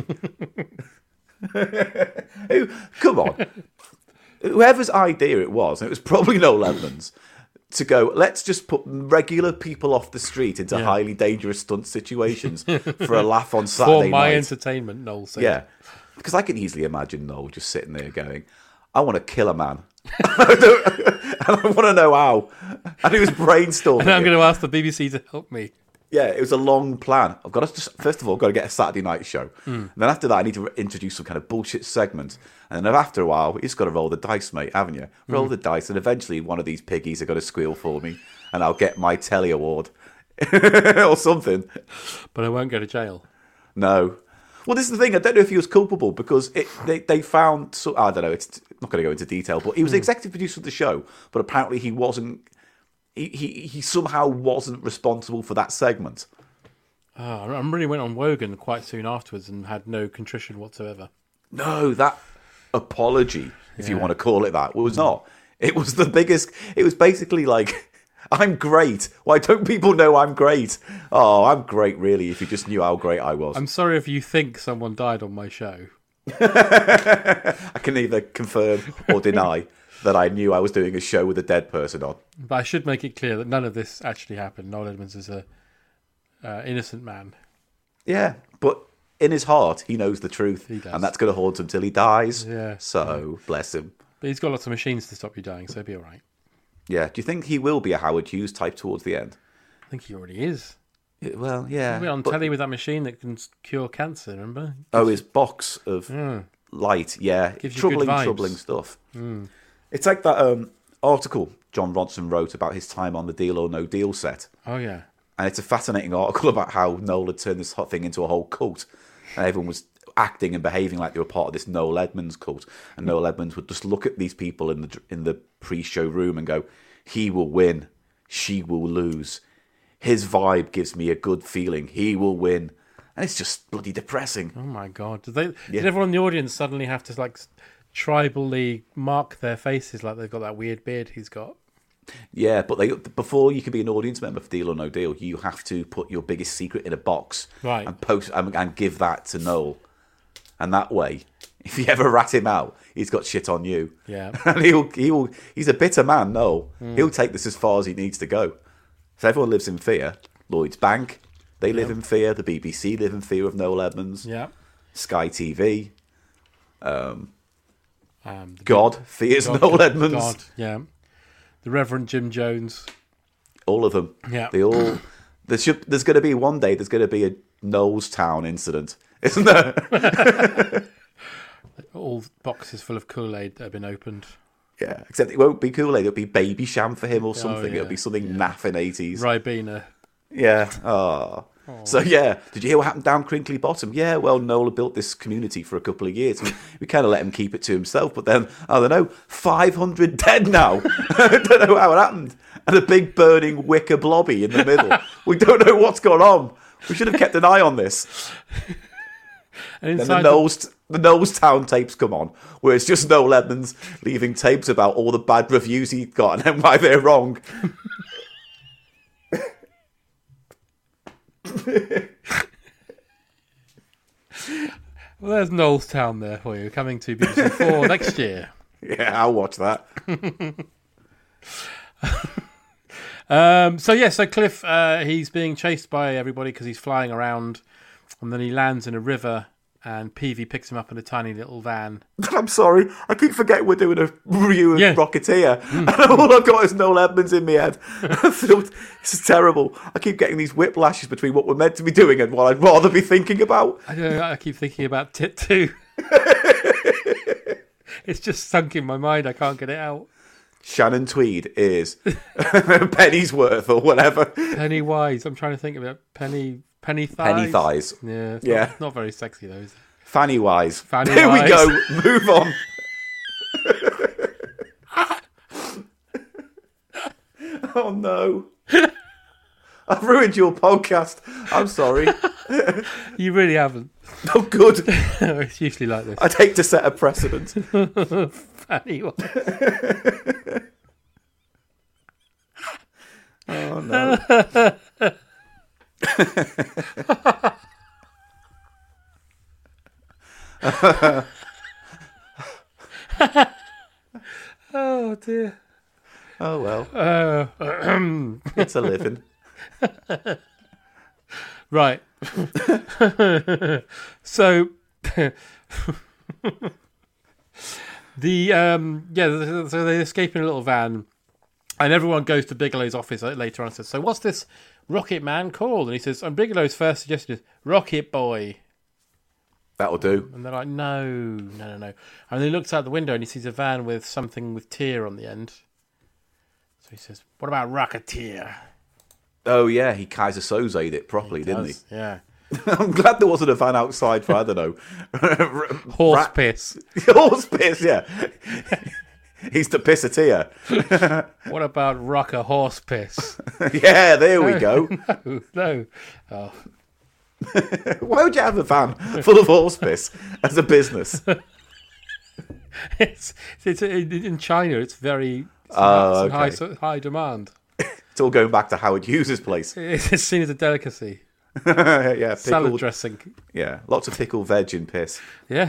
Come on. Whoever's idea it was probably Noel Edmonds, to go, let's just put regular people off the street into highly dangerous stunt situations for a laugh on Saturday night. For my entertainment, Noel said. Yeah. Because I can easily imagine Noel just sitting there going, I want to kill a man. And I want to know how. And he was brainstorming. And I'm going to ask the BBC to help me. Yeah, it was a long plan. I've got to first of all got to get a Saturday night show. And then after that, I need to introduce some kind of bullshit segment. And then after a while, you just got to roll the dice, mate, haven't you? Roll the dice, and eventually one of these piggies are going to squeal for me, and I'll get my telly award or something. But I won't go to jail. No. Well, this is the thing. I don't know if he was culpable because they found... I don't know. It's not going to go into detail, but he was the executive producer of the show, but apparently he wasn't... He somehow wasn't responsible for that segment. Oh, I really went on Wogan quite soon afterwards and had no contrition whatsoever. No, that apology, if you want to call it that, was not. It was the biggest... It was basically like... I'm great. Why don't people know I'm great? Oh, I'm great, really, if you just knew how great I was. I'm sorry if you think someone died on my show. I can neither confirm or deny that I knew I was doing a show with a dead person on. But I should make it clear that none of this actually happened. Noel Edmonds is a innocent man. Yeah, but in his heart, he knows the truth. He does. And that's going to haunt him till he dies. Yeah. So, bless him. But he's got lots of machines to stop you dying, so he'll be all right. Yeah. Do you think he will be a Howard Hughes type towards the end? I think he already is. Well, yeah. He'll be on telly with that machine that can cure cancer, remember? His box of light, yeah. Gives you troubling stuff. It's like that article John Ronson wrote about his time on the Deal or No Deal set. Oh, yeah. And it's a fascinating article about how Noel had turned this hot thing into a whole cult. and everyone was acting and behaving like they were part of this Noel Edmonds cult. And Noel Edmonds would just look at these people in the pre-show room and go, "He will win, she will lose. His vibe gives me a good feeling. He will win." And it's just bloody depressing. Oh my God! Did everyone in the audience suddenly have to like tribally mark their faces like they've got that weird beard he's got? Yeah, but before you can be an audience member for Deal or No Deal, you have to put your biggest secret in a box, right, and post and give that to Noel. And that way, if you ever rat him out, he's got shit on you. Yeah, and he's a bitter man. Noel, he'll take this as far as he needs to go. So everyone lives in fear. Lloyd's Bank, they live in fear. The BBC live in fear of Noel Edmonds. Yeah, Sky TV. God fears Noel Edmonds. God, yeah. The Reverend Jim Jones. All of them. Yeah. They all. There's going to be one day. There's going to be a Noelstown incident, isn't there? All boxes full of Kool-Aid that have been opened. Yeah, except it won't be Kool-Aid. It'll be Baby Sham for him or something. Oh, yeah. It'll be something naff in 80s. Ribena. Yeah. Oh. So yeah, did you hear what happened down Crinkley Bottom? Yeah, well, Noel built this community for a couple of years. We kind of let him keep it to himself, but then, I don't know, 500 dead now. I don't know how it happened. And a big burning wicker blobby in the middle. We don't know what's gone on. We should have kept an eye on this. And then the Noelstown tapes come on, where it's just Noel Edmonds leaving tapes about all the bad reviews he got and then why they're wrong. Well, there's Noelstown there for you, coming to BBC 4 next year. Yeah, I'll watch that. So Cliff, he's being chased by everybody because he's flying around, and then he lands in a river, and Peavy picks him up in a tiny little van. I'm sorry, I keep forgetting we're doing a review of Rocketeer, and all I've got is Noel Edmonds in my head. This is terrible. I keep getting these whiplashes between what we're meant to be doing and what I'd rather be thinking about. I keep thinking about Tit 2. It's just sunk in my mind. I can't get it out. Shannon Tweed is Pennyworth or whatever. Pennywise. I'm trying to think of it. Penny thighs. Penny thighs. Yeah. It's not very sexy though, is it? Fanny wise. Fanny there wise. We go. Move on. Oh no. I've ruined your podcast. I'm sorry. You really haven't. Oh, good. It's usually like this. I'd hate to set a precedent. Fanny wise. Oh no. Oh dear. Oh well. It's a living. Right. So so they escape in a little van, and everyone goes to Bigelow's office later on and says, "So what's this Rocket Man called?" And he says, and Bigelow's first suggestion is Rocket Boy. That'll do. And they're like, no. And he looks out the window and he sees a van with something with tear on the end. So he says, what about Rocketeer? Oh, yeah, he Kaiser Soze'd it properly, didn't he? Yeah. I'm glad there wasn't a van outside for, I don't know. Horse piss. Horse piss, yeah. He's the pisseteer. What about Rocker Horse Piss? Yeah, there we go. No. Oh. Why would you have a van full of horse piss as a business? It's in China. It's very high demand. It's all going back to Howard Hughes' place. It's seen as a delicacy. Yeah, salad dressing. Yeah, lots of pickled veg in piss. Yeah.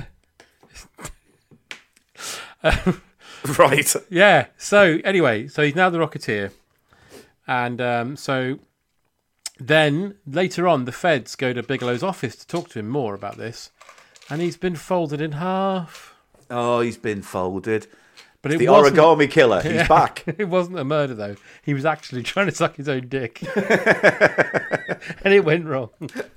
Right. Yeah. So anyway, he's now the Rocketeer, and so. Then, later on, the feds go to Bigelow's office to talk to him more about this. And he's been folded in half. Oh, he's been folded. But it's the origami killer. He's back. It wasn't a murder, though. He was actually trying to suck his own dick. And it went wrong.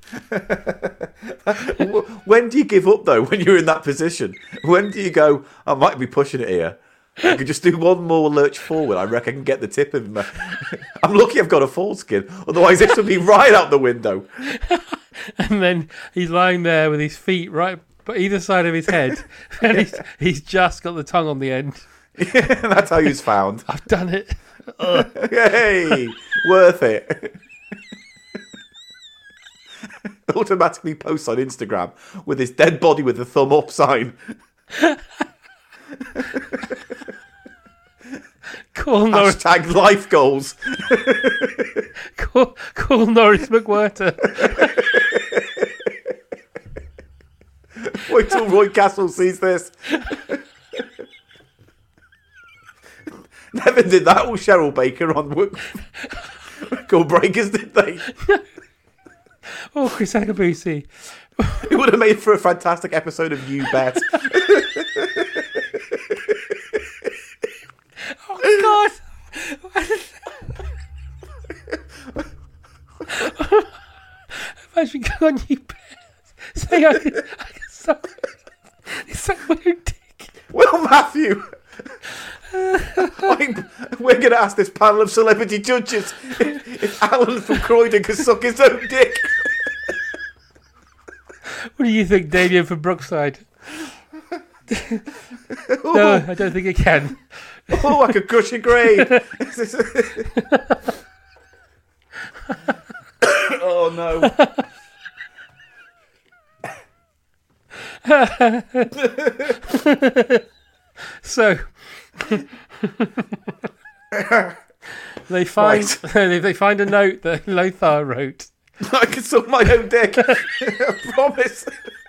When do you give up, though, when you're in that position? When do you go, I might be pushing it here? I could just do one more lurch forward. I reckon I can get the tip of him. I'm lucky I've got a foreskin. Otherwise, this would be right out the window. And then he's lying there with his feet right either side of his head, and he's just got the tongue on the end. That's how he was found. I've done it. Hey, worth it. Automatically posts on Instagram with his dead body with the thumb up sign. Call Norris. Hashtag life goals. Call Norris McWhirter. Wait till Roy Castle sees this. Never did that with Cheryl Baker on Record Breakers, did they? Oh, Chris Agabusi. It would have made for a fantastic episode of You Bet. Oh, God. Imagine going on You Bet. Say I can suck my own dick. Well, Matthew... we're going to ask this panel of celebrity judges if Alan from Croydon can suck his own dick. What do you think, Damien from Brookside? No, I don't think it can. Oh, I could crush your grave. Oh, no. So... they find a note that Lothar wrote. I can suck my own dick. I promise.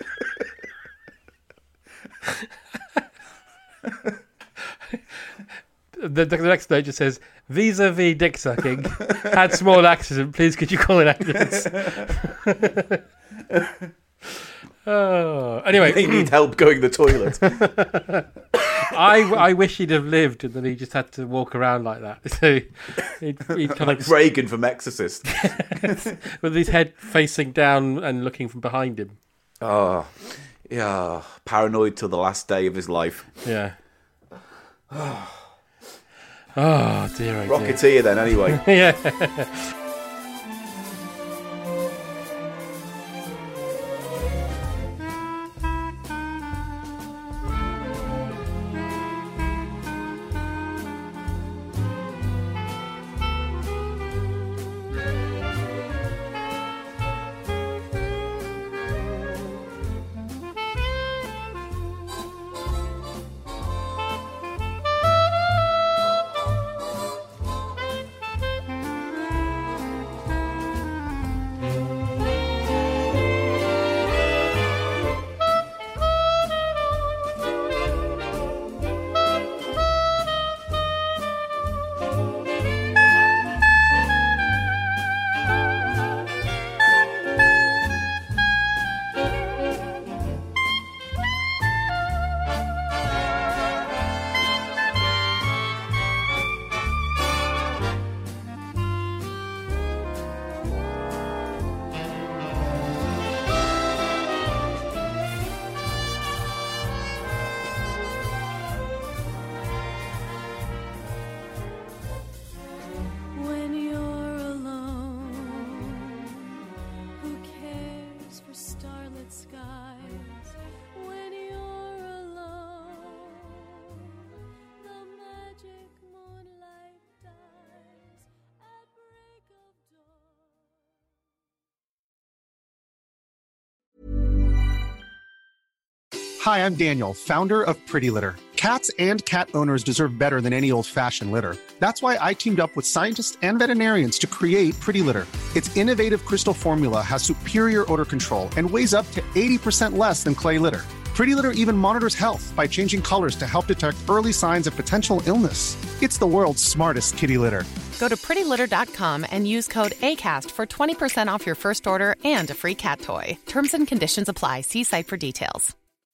The next note just says, vis-a-vis dick sucking. Had small accident. Please could you call an ambulance? Oh, anyway, they need help going to the toilet. I wish he'd have lived, and then he just had to walk around like that. So he'd kind like of Reagan from Exorcist, with his head facing down and looking from behind him. Oh, yeah, paranoid till the last day of his life. Yeah. Oh dear, oh dear. Rocketeer then, anyway. Yeah. Hi, I'm Daniel, founder of Pretty Litter. Cats and cat owners deserve better than any old-fashioned litter. That's why I teamed up with scientists and veterinarians to create Pretty Litter. Its innovative crystal formula has superior odor control and weighs up to 80% less than clay litter. Pretty Litter even monitors health by changing colors to help detect early signs of potential illness. It's the world's smartest kitty litter. Go to prettylitter.com and use code ACAST for 20% off your first order and a free cat toy. Terms and conditions apply. See site for details.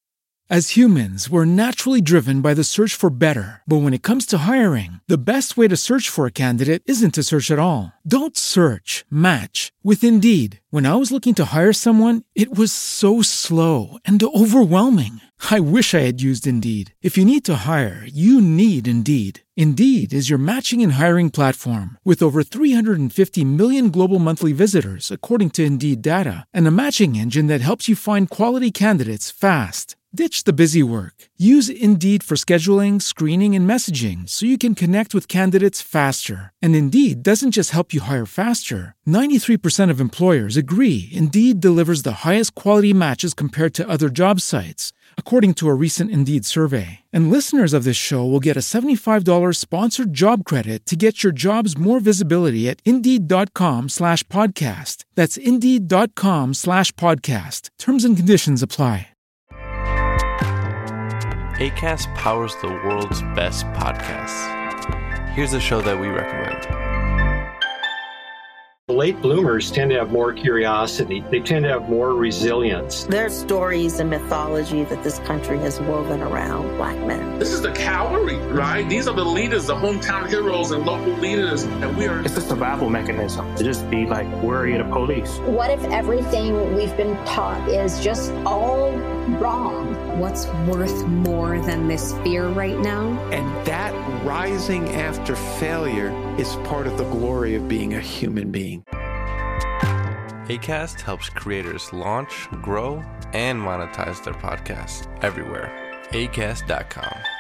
As humans, we're naturally driven by the search for better. But when it comes to hiring, the best way to search for a candidate isn't to search at all. Don't search, match with Indeed. When I was looking to hire someone, it was so slow and overwhelming. I wish I had used Indeed. If you need to hire, you need Indeed. Indeed is your matching and hiring platform with over 350 million global monthly visitors, according to Indeed data, and a matching engine that helps you find quality candidates fast. Ditch the busy work. Use Indeed for scheduling, screening, and messaging so you can connect with candidates faster. And Indeed doesn't just help you hire faster. 93% of employers agree Indeed delivers the highest quality matches compared to other job sites, according to a recent Indeed survey. And listeners of this show will get a $75 sponsored job credit to get your jobs more visibility at Indeed.com/podcast. That's Indeed.com/podcast. Terms and conditions apply. Acast powers the world's best podcasts. Here's a show that we recommend. Late bloomers tend to have more curiosity. They tend to have more resilience. There are stories and mythology that this country has woven around Black men. This is the cavalry, right? These are the leaders, the hometown heroes and local leaders. And we are... It's a survival mechanism to just be like worried of police. What if everything we've been taught is just all wrong? What's worth more than this fear right now? And that rising after failure is part of the glory of being a human being. Acast helps creators launch, grow, and monetize their podcasts everywhere. Acast.com.